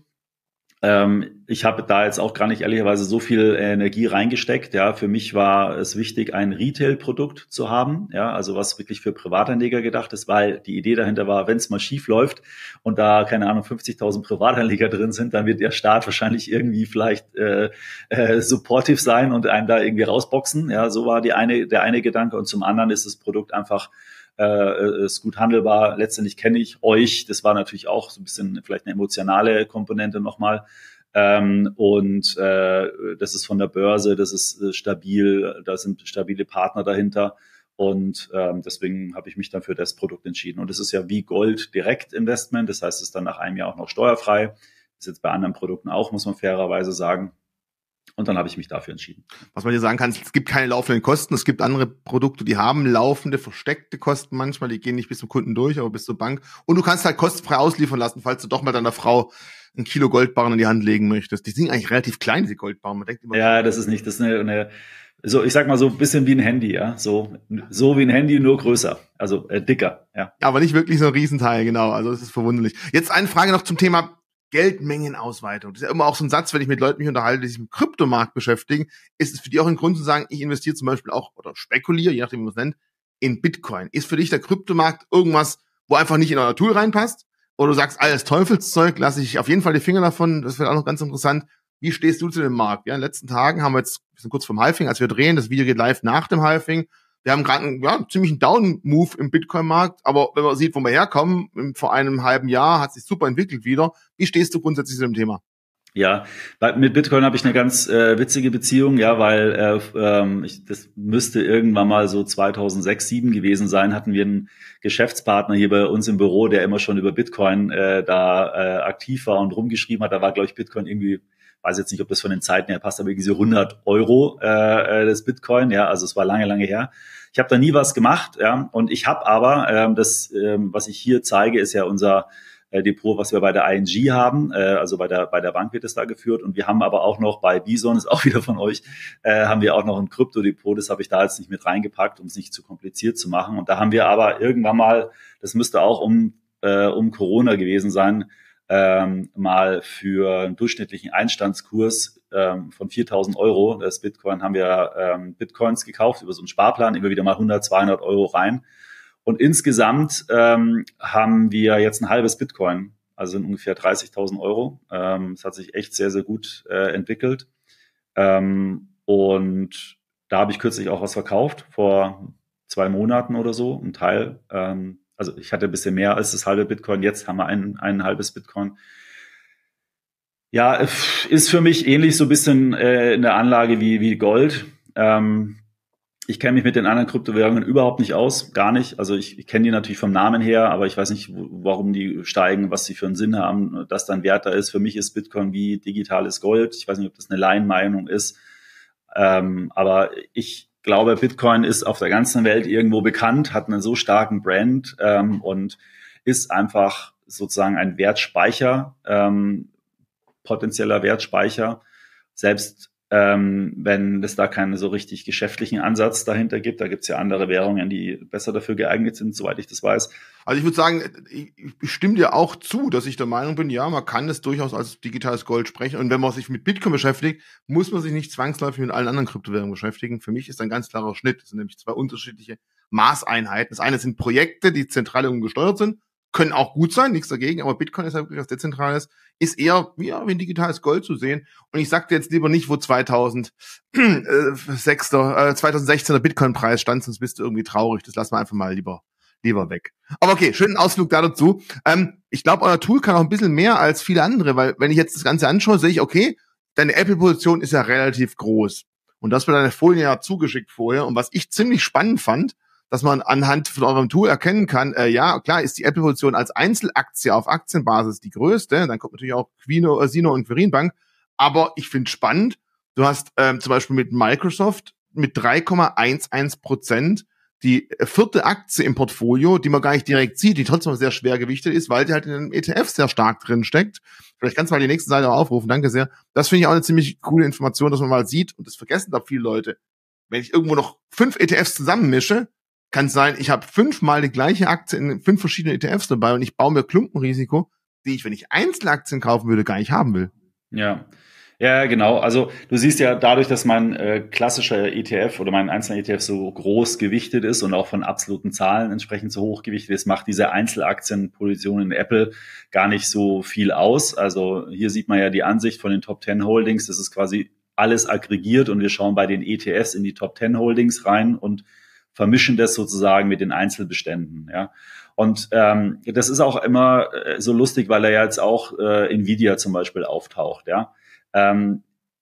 Ich habe da jetzt auch gar nicht ehrlicherweise so viel Energie reingesteckt. Ja, für mich war es wichtig, ein Retail-Produkt zu haben. Ja, also was wirklich für Privatanleger gedacht ist, weil die Idee dahinter war, wenn es mal schief läuft und da, keine Ahnung, fünfzigtausend Privatanleger drin sind, dann wird der Staat wahrscheinlich irgendwie vielleicht äh, äh, supportive sein und einen da irgendwie rausboxen. Ja, so war die eine, der eine Gedanke. Und zum anderen ist das Produkt einfach Äh, ist gut handelbar. Letztendlich kenne ich euch. Das war natürlich auch so ein bisschen vielleicht eine emotionale Komponente nochmal. Ähm, und äh, das ist von der Börse, das ist äh, stabil, da sind stabile Partner dahinter. Und ähm, deswegen habe ich mich dann für das Produkt entschieden. Und es ist ja wie Gold Direktinvestment. Das heißt, es ist dann nach einem Jahr auch noch steuerfrei. Das ist jetzt bei anderen Produkten auch, muss man fairerweise sagen. Und dann habe ich mich dafür entschieden. Was man dir sagen kann, es gibt keine laufenden Kosten. Es gibt andere Produkte, die haben laufende, versteckte Kosten manchmal. Die gehen nicht bis zum Kunden durch, aber bis zur Bank. Und du kannst halt kostenfrei ausliefern lassen, falls du doch mal deiner Frau ein Kilo Goldbarren in die Hand legen möchtest. Die sind eigentlich relativ klein, diese Goldbarren. Man denkt immer, ja, das ist nicht, das ist eine, eine, so, ich sag mal so ein bisschen wie ein Handy, ja. So, so wie ein Handy, nur größer. Also äh, dicker, ja. Aber nicht wirklich so ein Riesenteil, genau. Also das ist verwunderlich. Jetzt eine Frage noch zum Thema Geldmengenausweitung. Das ist ja immer auch so ein Satz, wenn ich mit Leuten mich unterhalte, die sich im Kryptomarkt beschäftigen, ist es für die auch ein Grund zu sagen, ich investiere zum Beispiel auch oder spekuliere, je nachdem, wie man es nennt, in Bitcoin. Ist für dich der Kryptomarkt irgendwas, wo einfach nicht in euer Tool reinpasst? Oder du sagst, alles Teufelszeug, lasse ich auf jeden Fall die Finger davon. Das wird auch noch ganz interessant. Wie stehst du zu dem Markt? Ja, in den letzten Tagen haben wir jetzt, wir sind kurz vorm Halving, als wir drehen, das Video geht live nach dem Halving. Wir haben gerade einen ja, ziemlichen Down-Move im Bitcoin-Markt, aber wenn man sieht, wo wir herkommen, vor einem halben Jahr hat sich super entwickelt wieder. Wie stehst du grundsätzlich zu dem Thema? Ja, bei, mit Bitcoin habe ich eine ganz äh, witzige Beziehung, ja, weil äh, ähm, ich, das müsste irgendwann mal so zweitausendsechs, sieben gewesen sein, hatten wir einen Geschäftspartner hier bei uns im Büro, der immer schon über Bitcoin äh, da äh, aktiv war und rumgeschrieben hat. Da war, glaube ich, Bitcoin irgendwie, weiß jetzt nicht, ob das von den Zeiten her passt, aber irgendwie so hundert Euro äh, das Bitcoin, ja, also es war lange, lange her. Ich habe da nie was gemacht, ja, und ich habe aber, ähm, das, ähm, was ich hier zeige, ist ja unser Depot, was wir bei der I N G haben, äh, also bei der bei der Bank wird es da geführt, und wir haben aber auch noch bei Bison, ist auch wieder von euch, äh, haben wir auch noch ein Kryptodepot, das habe ich da jetzt nicht mit reingepackt, um es nicht zu kompliziert zu machen, und da haben wir aber irgendwann mal, das müsste auch um äh, um Corona gewesen sein, ähm, mal für einen durchschnittlichen Einstandskurs ähm, von viertausend Euro, das Bitcoin, haben wir ähm, Bitcoins gekauft über so einen Sparplan, immer wieder mal hundert, zweihundert Euro rein. Und insgesamt ähm, haben wir jetzt ein halbes Bitcoin, also in ungefähr dreißigtausend Euro. Ähm, es hat sich echt sehr, sehr gut äh, entwickelt. Ähm, und da habe ich kürzlich auch was verkauft, vor zwei Monaten oder so, ein Teil. Ähm, also ich hatte ein bisschen mehr als das halbe Bitcoin, jetzt haben wir ein, ein halbes Bitcoin. Ja, ist für mich ähnlich so ein bisschen äh, in der Anlage wie, wie Gold. Ähm, Ich kenne mich mit den anderen Kryptowährungen überhaupt nicht aus, gar nicht. Also ich, ich kenne die natürlich vom Namen her, aber ich weiß nicht, warum die steigen, was sie für einen Sinn haben, dass dann Wert da ist. Für mich ist Bitcoin wie digitales Gold. Ich weiß nicht, ob das eine Laienmeinung ist, ähm, aber ich glaube, Bitcoin ist auf der ganzen Welt irgendwo bekannt, hat einen so starken Brand ähm, und ist einfach sozusagen ein Wertspeicher, ähm, potenzieller Wertspeicher, selbst Ähm, wenn es da keinen so richtig geschäftlichen Ansatz dahinter gibt. Da gibt es ja andere Währungen, die besser dafür geeignet sind, soweit ich das weiß. Also ich würde sagen, ich, ich stimme dir auch zu, dass ich der Meinung bin, ja, man kann es durchaus als digitales Gold sprechen. Und wenn man sich mit Bitcoin beschäftigt, muss man sich nicht zwangsläufig mit allen anderen Kryptowährungen beschäftigen. Für mich ist ein ganz klarer Schnitt. Das sind nämlich zwei unterschiedliche Maßeinheiten. Das eine sind Projekte, die zentral gesteuert sind, können auch gut sein, nichts dagegen, aber Bitcoin ist ja wirklich was Dezentrales, ist eher ja, wie ein digitales Gold zu sehen. Und ich sag dir jetzt lieber nicht, wo zweitausendsechs, äh, zweitausendsechzehn der Bitcoin-Preis stand, sonst bist du irgendwie traurig. Das lassen wir einfach mal lieber lieber weg. Aber okay, schönen Ausflug da dazu. Ähm, ich glaube, euer Tool kann auch ein bisschen mehr als viele andere, weil wenn ich jetzt das Ganze anschaue, sehe ich, okay, deine Apple-Position ist ja relativ groß. Und das wird deine Folien ja zugeschickt vorher. Und was ich ziemlich spannend fand, dass man anhand von eurem Tool erkennen kann, äh, ja, klar ist die Apple-Position als Einzelaktie auf Aktienbasis die größte, dann kommt natürlich auch Quino, äh, Sino und Quirinbank, aber ich finde spannend, du hast ähm, zum Beispiel mit Microsoft mit drei Komma elf Prozent die vierte Aktie im Portfolio, die man gar nicht direkt sieht, die trotzdem sehr schwer gewichtet ist, weil die halt in einem E T F sehr stark drin steckt. Vielleicht kannst du mal die nächste Seite aufrufen, danke sehr. Das finde ich auch eine ziemlich coole Information, dass man mal sieht, und das vergessen da viele Leute. Wenn ich irgendwo noch fünf E T Fs zusammenmische, kann es sein, ich habe fünfmal die gleiche Aktie in fünf verschiedenen E T Fs dabei und ich baue mir Klumpenrisiko, die ich, wenn ich Einzelaktien kaufen würde, gar nicht haben will. Ja, ja, genau. Also du siehst ja dadurch, dass mein äh, klassischer E T F oder mein einzelner E T F so groß gewichtet ist und auch von absoluten Zahlen entsprechend so hoch gewichtet ist, macht diese Einzelaktienposition in Apple gar nicht so viel aus. Also hier sieht man ja die Ansicht von den Top zehn Holdings. Das ist quasi alles aggregiert und wir schauen bei den E T Fs in die Top zehn Holdings rein und vermischen das sozusagen mit den Einzelbeständen, ja. Und ähm, das ist auch immer äh, so lustig, weil er ja jetzt auch äh, Nvidia zum Beispiel auftaucht, ja. Ähm,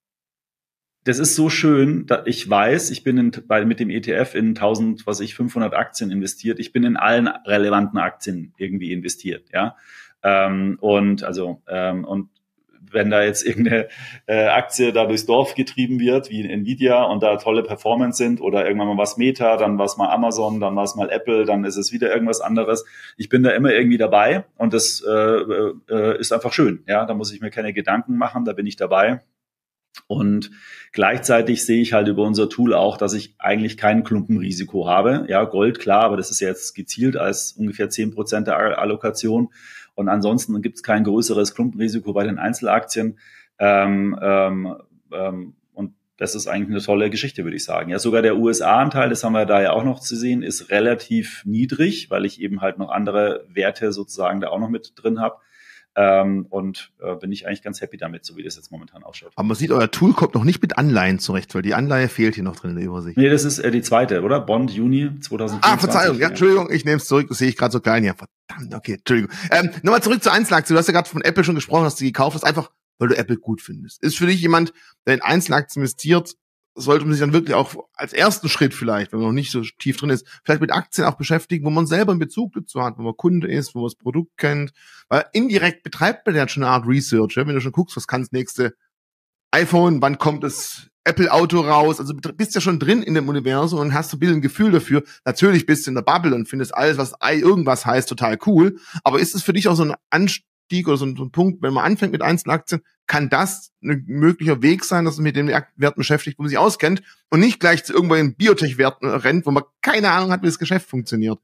das ist so schön, dass ich weiß, ich bin in, bei, mit dem E T F in tausend, was ich, fünfhundert Aktien investiert. Ich bin in allen relevanten Aktien irgendwie investiert, ja. Ähm, und also ähm, und wenn da jetzt irgendeine äh, Aktie da durchs Dorf getrieben wird, wie Nvidia, und da tolle Performance sind, oder irgendwann mal was Meta, dann war es mal Amazon, dann war es mal Apple, dann ist es wieder irgendwas anderes. Ich bin da immer irgendwie dabei und das äh, äh, ist einfach schön. Ja, da muss ich mir keine Gedanken machen, da bin ich dabei. Und gleichzeitig sehe ich halt über unser Tool auch, dass ich eigentlich kein Klumpenrisiko habe. Ja, Gold, klar, aber das ist jetzt gezielt als ungefähr zehn Prozent der Allokation. Und ansonsten gibt es kein größeres Klumpenrisiko bei den Einzelaktien. Ähm, ähm, ähm, und das ist eigentlich eine tolle Geschichte, würde ich sagen. Ja, sogar der U S A-Anteil, das haben wir da ja auch noch zu sehen, ist relativ niedrig, weil ich eben halt noch andere Werte sozusagen da auch noch mit drin habe. Ähm, und äh, bin ich eigentlich ganz happy damit, so wie das jetzt momentan ausschaut. Aber man sieht, euer Tool kommt noch nicht mit Anleihen zurecht, weil die Anleihe fehlt hier noch drin in der Übersicht. Nee, das ist äh, die zweite, oder? Bond Juni zwanzig vierundzwanzig. Ah, Verzeihung, ja, Entschuldigung, ich nehme es zurück, das sehe ich gerade so klein hier. Verdammt, okay, Entschuldigung. Ähm, nochmal zurück zur Einzelaktien. Du hast ja gerade von Apple schon gesprochen, hast du die gekauft hast. Einfach weil du Apple gut findest. Ist für dich jemand, der in Einzelaktien investiert, sollte man sich dann wirklich auch als ersten Schritt vielleicht, wenn man noch nicht so tief drin ist, vielleicht mit Aktien auch beschäftigen, wo man selber einen Bezug dazu hat, wo man Kunde ist, wo man das Produkt kennt. Weil indirekt betreibt man ja schon eine Art Research, ja? Wenn du schon guckst, was kann das nächste iPhone, wann kommt das Apple-Auto raus, also du bist ja schon drin in dem Universum und hast so ein bisschen ein Gefühl dafür. Natürlich bist du in der Bubble und findest alles, was irgendwas heißt, total cool. Aber ist es für dich auch so ein Anstieg oder so ein, so ein Punkt, wenn man anfängt mit Einzelaktien, kann das ein möglicher Weg sein, dass man mit den Werten beschäftigt, wo man sich auskennt und nicht gleich zu irgendwelchen Biotech-Werten rennt, wo man keine Ahnung hat, wie das Geschäft funktioniert?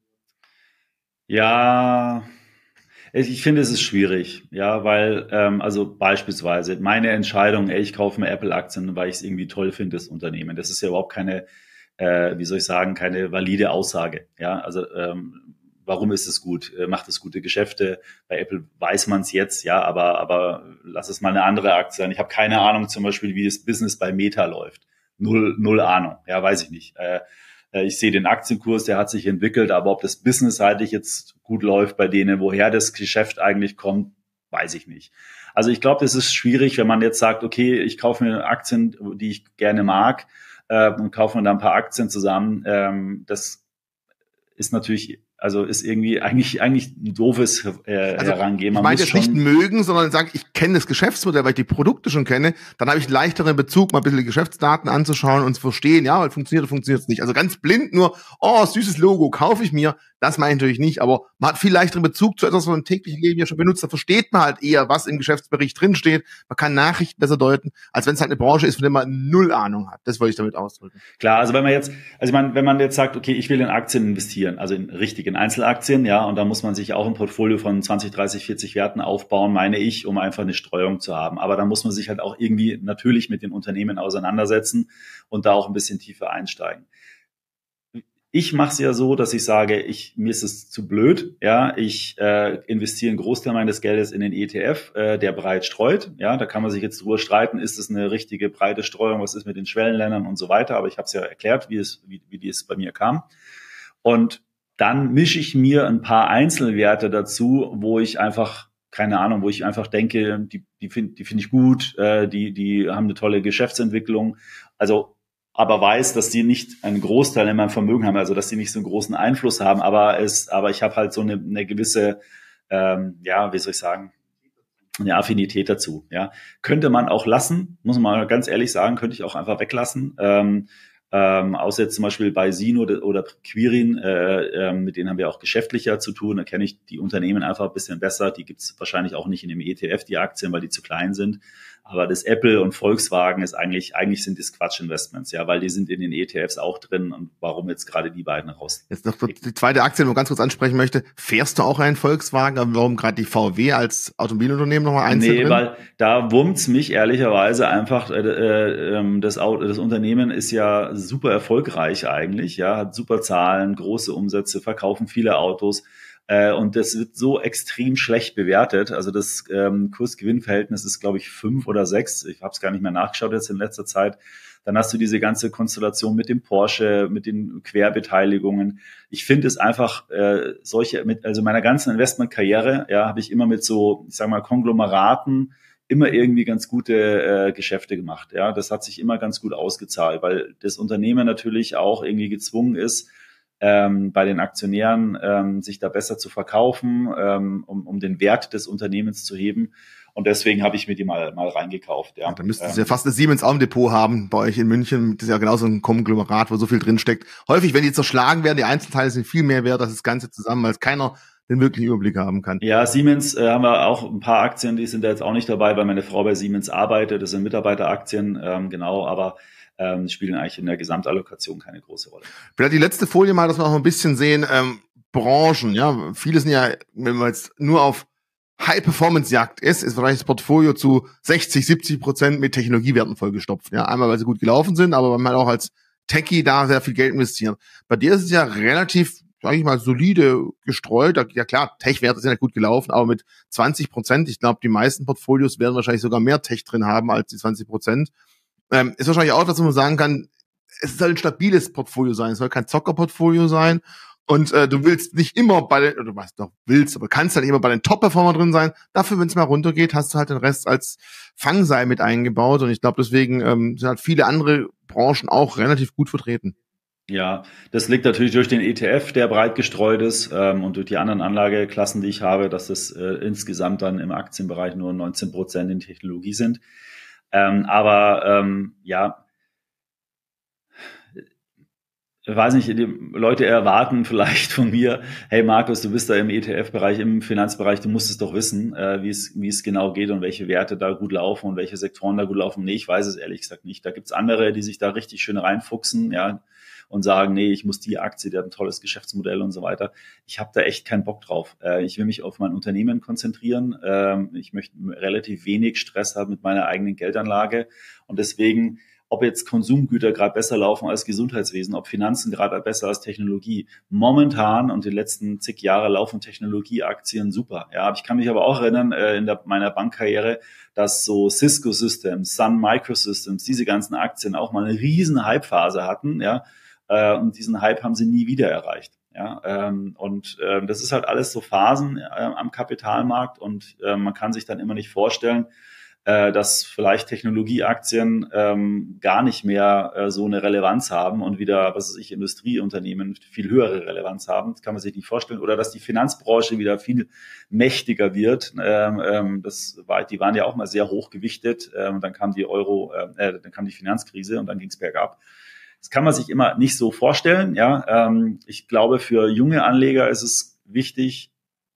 Ja, ich finde, es ist schwierig, ja, weil, ähm, also beispielsweise meine Entscheidung, ey, ich kaufe mir Apple-Aktien, weil ich es irgendwie toll finde, das Unternehmen. Das ist ja überhaupt keine, äh, wie soll ich sagen, keine valide Aussage, ja, also ähm, warum ist es gut? Macht es gute Geschäfte? Bei Apple weiß man es jetzt, ja, aber aber lass es mal eine andere Aktie sein. Ich habe keine Ahnung zum Beispiel, wie das Business bei Meta läuft. Null, null Ahnung, ja, weiß ich nicht. Äh, ich sehe den Aktienkurs, der hat sich entwickelt, aber ob das businessseitig jetzt gut läuft bei denen, woher das Geschäft eigentlich kommt, weiß ich nicht. Also ich glaube, das ist schwierig, wenn man jetzt sagt, okay, ich kaufe mir Aktien, die ich gerne mag, äh, und kaufe mir da ein paar Aktien zusammen. Ähm, das ist natürlich, also ist irgendwie eigentlich eigentlich ein doofes äh, also, Herangehen. Man ich meine muss jetzt nicht mögen, sondern sagen, ich kenne das Geschäftsmodell, weil ich die Produkte schon kenne, dann habe ich leichteren Bezug, mal ein bisschen die Geschäftsdaten anzuschauen und zu verstehen, ja, weil funktioniert oder funktioniert es nicht. Also ganz blind nur, oh, süßes Logo, kaufe ich mir, das meine ich natürlich nicht, aber man hat viel leichteren Bezug zu etwas, was man im täglichen Leben ja schon benutzt, da versteht man halt eher, was im Geschäftsbericht drinsteht, man kann Nachrichten besser deuten, als wenn es halt eine Branche ist, von der man null Ahnung hat. Das wollte ich damit ausdrücken. Klar, also wenn man jetzt, also man, wenn man jetzt sagt, okay, ich will in Aktien investieren, also in richtigen Einzelaktien, ja, und da muss man sich auch ein Portfolio von zwanzig, dreißig, vierzig Werten aufbauen, meine ich, um einfach eine Streuung zu haben. Aber da muss man sich halt auch irgendwie natürlich mit den Unternehmen auseinandersetzen und da auch ein bisschen tiefer einsteigen. Ich mache es ja so, dass ich sage, ich, mir ist es zu blöd, ja, ich äh, investiere einen Großteil meines Geldes in den E T F, äh, der breit streut, ja, da kann man sich jetzt drüber streiten, ist es eine richtige breite Streuung, was ist mit den Schwellenländern und so weiter, aber ich habe es ja erklärt, wie es, wie, wie es bei mir kam. Und dann mische ich mir ein paar Einzelwerte dazu, wo ich einfach, keine Ahnung, wo ich einfach denke, die, die finde die finde ich gut, äh, die, die haben eine tolle Geschäftsentwicklung, also aber weiß, dass die nicht einen Großteil in meinem Vermögen haben, also dass die nicht so einen großen Einfluss haben, aber es, aber ich habe halt so eine, eine gewisse, ähm, ja, wie soll ich sagen, eine Affinität dazu. Ja, könnte man auch lassen, muss man mal ganz ehrlich sagen, könnte ich auch einfach weglassen. Ähm, Ähm, außer jetzt zum Beispiel bei Sino oder, oder Quirin, äh, äh, mit denen haben wir auch geschäftlicher zu tun. Da kenne ich die Unternehmen einfach ein bisschen besser. Die gibt's wahrscheinlich auch nicht in dem E T F, die Aktien, weil die zu klein sind. Aber das Apple und Volkswagen ist eigentlich, eigentlich sind das Quatsch-Investments, ja, weil die sind in den E T Fs auch drin. Und warum jetzt gerade die beiden raus? Jetzt noch die zweite Aktie, die ich ganz kurz ansprechen möchte. Fährst du auch einen Volkswagen? Aber warum gerade die V W als Automobilunternehmen nochmal einzeln Nee, drin? weil da wurmt's mich ehrlicherweise einfach, äh, äh, das, das Unternehmen ist ja super erfolgreich eigentlich, ja, hat super Zahlen, große Umsätze, verkaufen viele Autos. Äh, und das wird so extrem schlecht bewertet. Also das ähm, Kurs-Gewinn-Verhältnis ist, glaube ich, fünf oder sechs. Ich habe es gar nicht mehr nachgeschaut jetzt in letzter Zeit. Dann hast du diese ganze Konstellation mit dem Porsche, mit den Querbeteiligungen. Ich finde es einfach äh, solche, mit, also meiner ganzen Investmentkarriere, ja, habe ich immer mit so, ich sag mal, Konglomeraten immer irgendwie ganz gute äh, Geschäfte gemacht. Ja, das hat sich immer ganz gut ausgezahlt, weil das Unternehmen natürlich auch irgendwie gezwungen ist, ähm, bei den Aktionären ähm, sich da besser zu verkaufen, ähm, um, um den Wert des Unternehmens zu heben. Und deswegen habe ich mir die mal mal reingekauft. Ja, ja, da müssten Sie ähm, ja fast eine Siemens auch im Depot haben bei euch in München. Das ist ja genauso ein Konglomerat, wo so viel drinsteckt. Häufig, wenn die zerschlagen werden, die Einzelteile sind viel mehr wert als das Ganze zusammen, weil es keiner den wirklichen Überblick haben kann. Ja, Siemens äh, haben wir auch ein paar Aktien, die sind da jetzt auch nicht dabei, weil meine Frau bei Siemens arbeitet. Das sind Mitarbeiteraktien, ähm, genau, aber ähm, spielen eigentlich in der Gesamtallokation keine große Rolle. Vielleicht die letzte Folie mal, dass wir auch ein bisschen sehen, ähm, Branchen, ja, viele sind ja, wenn man jetzt nur auf High-Performance-Jagd ist, ist wahrscheinlich das Portfolio zu sechzig, siebzig Prozent mit Technologiewerten vollgestopft. Ja, einmal, weil sie gut gelaufen sind, aber weil man auch als Techie da sehr viel Geld investieren. Bei dir ist es ja relativ, sag ich mal, solide gestreut. Ja klar, Tech-Werte sind ja gut gelaufen, aber mit zwanzig Prozent, ich glaube, die meisten Portfolios werden wahrscheinlich sogar mehr Tech drin haben als die zwanzig Prozent. Ähm, ist wahrscheinlich auch, was man sagen kann, es soll ein stabiles Portfolio sein, es soll kein Zockerportfolio sein. Und äh, du willst nicht immer bei den, oder du weißt doch, willst, aber kannst dann immer bei den Top-Performer drin sein. Dafür, wenn es mal runtergeht, hast du halt den Rest als Fangseil mit eingebaut. Und ich glaube, deswegen ähm, sind halt viele andere Branchen auch relativ gut vertreten. Ja, das liegt natürlich durch den E T F, der breit gestreut ist, ähm, und durch die anderen Anlageklassen, die ich habe, dass es äh, insgesamt dann im Aktienbereich nur neunzehn Prozent in Technologie sind. Ähm, aber ähm, ja, ich weiß nicht, die Leute erwarten vielleicht von mir, hey Markus, du bist da im E T F-Bereich, im Finanzbereich, du musst es doch wissen, äh, wie es wie es genau geht und welche Werte da gut laufen und welche Sektoren da gut laufen. Nee, ich weiß es ehrlich gesagt nicht. Da gibt's andere, die sich da richtig schön reinfuchsen, ja, und sagen, nee, ich muss die Aktie, die hat ein tolles Geschäftsmodell und so weiter. Ich habe da echt keinen Bock drauf. Äh, ich will mich auf mein Unternehmen konzentrieren. Ähm, ich möchte relativ wenig Stress haben mit meiner eigenen Geldanlage und deswegen, ob jetzt Konsumgüter gerade besser laufen als Gesundheitswesen, ob Finanzen gerade besser als Technologie. Momentan und die letzten zig Jahre laufen Technologieaktien super. Ja, ich kann mich aber auch erinnern äh, in der, meiner Bankkarriere, dass so Cisco Systems, Sun Microsystems, diese ganzen Aktien auch mal eine riesen Hypephase hatten. Ja, äh, und diesen Hype haben sie nie wieder erreicht. Ja, ähm, und äh, das ist halt alles so Phasen äh, am Kapitalmarkt und äh, man kann sich dann immer nicht vorstellen, dass vielleicht Technologieaktien ähm, gar nicht mehr äh, so eine Relevanz haben und wieder, was weiß ich, Industrieunternehmen viel höhere Relevanz haben. Das kann man sich nicht vorstellen. Oder dass die Finanzbranche wieder viel mächtiger wird. Ähm, ähm, das war, die waren ja auch mal sehr hoch gewichtet. Ähm, dann kam die Euro, äh, dann kam die Finanzkrise und dann ging es bergab. Das kann man sich immer nicht so vorstellen. Ja, ähm, ich glaube, für junge Anleger ist es wichtig,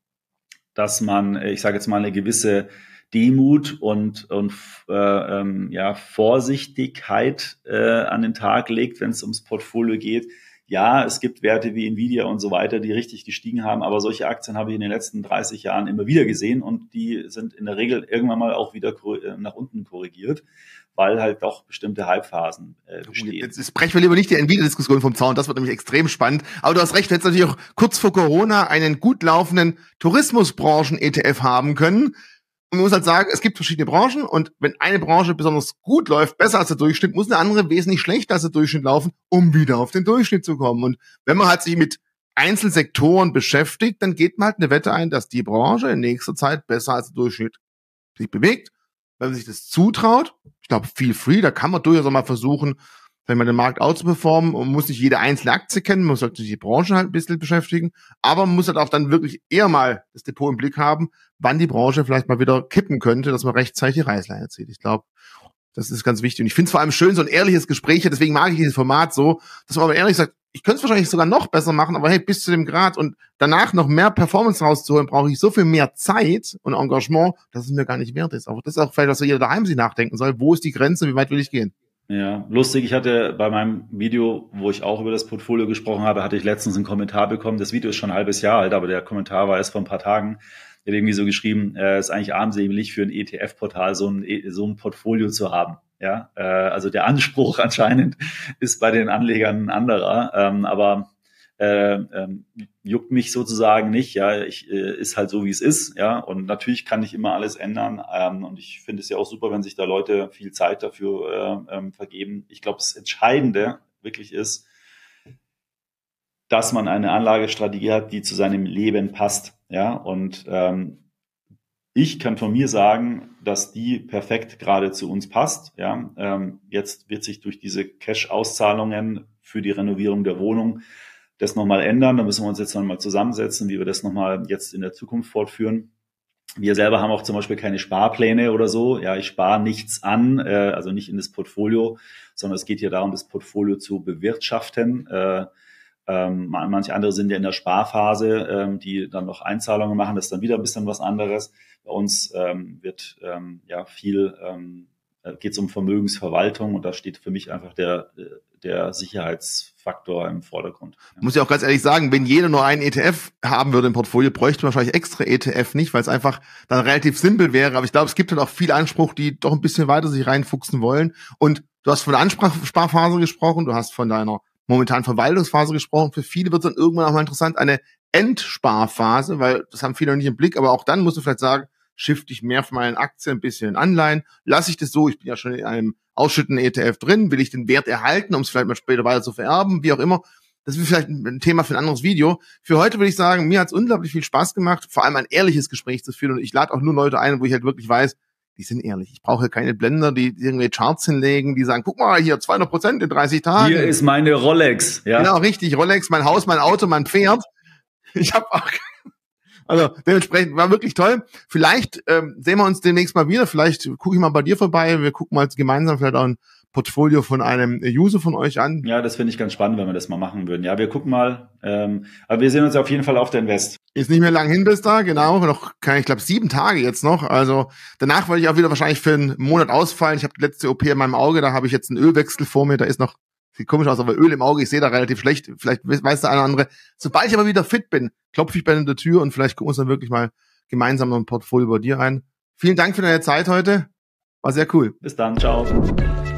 dass man, ich sage jetzt mal, eine gewisse Demut und, und äh, ähm, ja, Vorsichtigkeit äh, an den Tag legt, wenn es ums Portfolio geht. Ja, es gibt Werte wie Nvidia und so weiter, die richtig gestiegen haben, aber solche Aktien habe ich in den letzten dreißig Jahren immer wieder gesehen und die sind in der Regel irgendwann mal auch wieder nach unten korrigiert, weil halt doch bestimmte Hypephasen äh, bestehen. Jetzt, jetzt brechen wir lieber nicht die Nvidia-Diskussion vom Zaun, das wird nämlich extrem spannend. Aber du hast recht, du hättest natürlich auch kurz vor Corona einen gut laufenden Tourismusbranchen-E T F haben können. Und man muss halt sagen, es gibt verschiedene Branchen und wenn eine Branche besonders gut läuft, besser als der Durchschnitt, muss eine andere wesentlich schlechter als der Durchschnitt laufen, um wieder auf den Durchschnitt zu kommen. Und wenn man halt sich mit Einzelsektoren beschäftigt, dann geht man halt eine Wette ein, dass die Branche in nächster Zeit besser als der Durchschnitt sich bewegt. Wenn man sich das zutraut, ich glaube, feel free, da kann man durchaus auch mal versuchen, wenn man den Markt outzuperformen, und muss nicht jede einzelne Aktie kennen, man muss halt die Branche halt ein bisschen beschäftigen, aber man muss halt auch dann wirklich eher mal das Depot im Blick haben, wann die Branche vielleicht mal wieder kippen könnte, dass man rechtzeitig die Reißleine zieht. Ich glaube, das ist ganz wichtig. Und ich finde es vor allem schön, so ein ehrliches Gespräch, deswegen mag ich dieses Format so, dass man aber ehrlich sagt, ich könnte es wahrscheinlich sogar noch besser machen, aber hey, bis zu dem Grad und danach noch mehr Performance rauszuholen, brauche ich so viel mehr Zeit und Engagement, dass es mir gar nicht wert ist. Aber das ist auch vielleicht, was jeder daheim sich nachdenken soll. Wo ist die Grenze? Wie weit will ich gehen? Ja, lustig, ich hatte bei meinem Video, wo ich auch über das Portfolio gesprochen habe, hatte ich letztens einen Kommentar bekommen. Das Video ist schon ein halbes Jahr alt, aber der Kommentar war erst vor ein paar Tagen. Der hat irgendwie so geschrieben, es äh, ist eigentlich armselig für ein E T F-Portal, so ein, so ein Portfolio zu haben. Ja, äh, also der Anspruch anscheinend ist bei den Anlegern ein anderer, ähm, aber äh, ähm, juckt mich sozusagen nicht. Ja, ich äh, ist halt so, wie es ist. Ja, und natürlich kann ich immer alles ändern. Ähm, und ich finde es ja auch super, wenn sich da Leute viel Zeit dafür äh, ähm, vergeben. Ich glaube, das Entscheidende wirklich ist, dass man eine Anlagestrategie hat, die zu seinem Leben passt. Ja, und ähm, ich kann von mir sagen, dass die perfekt gerade zu uns passt. Ja, ähm, jetzt wird sich durch diese Cash-Auszahlungen für die Renovierung der Wohnung das nochmal ändern. Da müssen wir uns jetzt nochmal zusammensetzen, wie wir das nochmal jetzt in der Zukunft fortführen. Wir selber haben auch zum Beispiel keine Sparpläne oder so. Ja, ich spare nichts an, äh, also nicht in das Portfolio, sondern es geht hier darum, das Portfolio zu bewirtschaften. Äh, ähm, manche andere sind ja in der Sparphase, ähm, die dann noch Einzahlungen machen. Das ist dann wieder ein bisschen was anderes. Bei uns ähm, wird ähm, ja viel ähm, geht es um Vermögensverwaltung und da steht für mich einfach der der Sicherheitsfaktor im Vordergrund. Ja. Muss ich auch ganz ehrlich sagen, wenn jeder nur einen E T F haben würde im Portfolio, bräuchte man wahrscheinlich extra E T F nicht, weil es einfach dann relativ simpel wäre. Aber ich glaube, es gibt halt auch viel Anspruch, die doch ein bisschen weiter sich reinfuchsen wollen. Und du hast von der Ansparphase gesprochen, du hast von deiner momentanen Verwaltungsphase gesprochen. Für viele wird es dann irgendwann auch mal interessant, eine Endsparphase, weil das haben viele noch nicht im Blick. Aber auch dann musst du vielleicht sagen, shifte ich mehr von meinen Aktien ein bisschen in Anleihen, lasse ich das so, ich bin ja schon in einem ausschüttenden E T F drin, will ich den Wert erhalten, um es vielleicht mal später weiter zu vererben, wie auch immer. das ist vielleicht ein Thema für ein anderes Video. Für heute würde ich sagen, mir hat es unglaublich viel Spaß gemacht, vor allem ein ehrliches Gespräch zu führen. Und ich lade auch nur Leute ein, wo ich halt wirklich weiß, die sind ehrlich. Ich brauche keine Blender, die irgendwie Charts hinlegen, die sagen, guck mal, hier zweihundert Prozent in dreißig Tagen. Hier ist meine Rolex. Ja. Genau, richtig. Rolex, mein Haus, mein Auto, mein Pferd. Ich habe auch... Also dementsprechend war wirklich toll. Vielleicht ähm, sehen wir uns demnächst mal wieder. Vielleicht gucke ich mal bei dir vorbei. Wir gucken mal gemeinsam vielleicht auch ein Portfolio von einem User von euch an. Ja, das finde ich ganz spannend, wenn wir das mal machen würden. Ja, wir gucken mal. Ähm, aber wir sehen uns auf jeden Fall auf der Invest. Ist nicht mehr lang hin bis da, genau. Noch, kann ich glaube, sieben Tage jetzt noch. Also danach wollte ich auch wieder wahrscheinlich für einen Monat ausfallen. Ich habe die letzte O P in meinem Auge. Da habe ich jetzt einen Ölwechsel vor mir. Da ist noch, sieht komisch aus, aber Öl im Auge. Ich sehe da relativ schlecht. Vielleicht weiß der eine oder andere. Sobald ich aber wieder fit bin, klopfe ich bei der Tür und vielleicht gucken wir uns dann wirklich mal gemeinsam noch ein Portfolio bei dir ein. Vielen Dank für deine Zeit heute. War sehr cool. Bis dann. Ciao.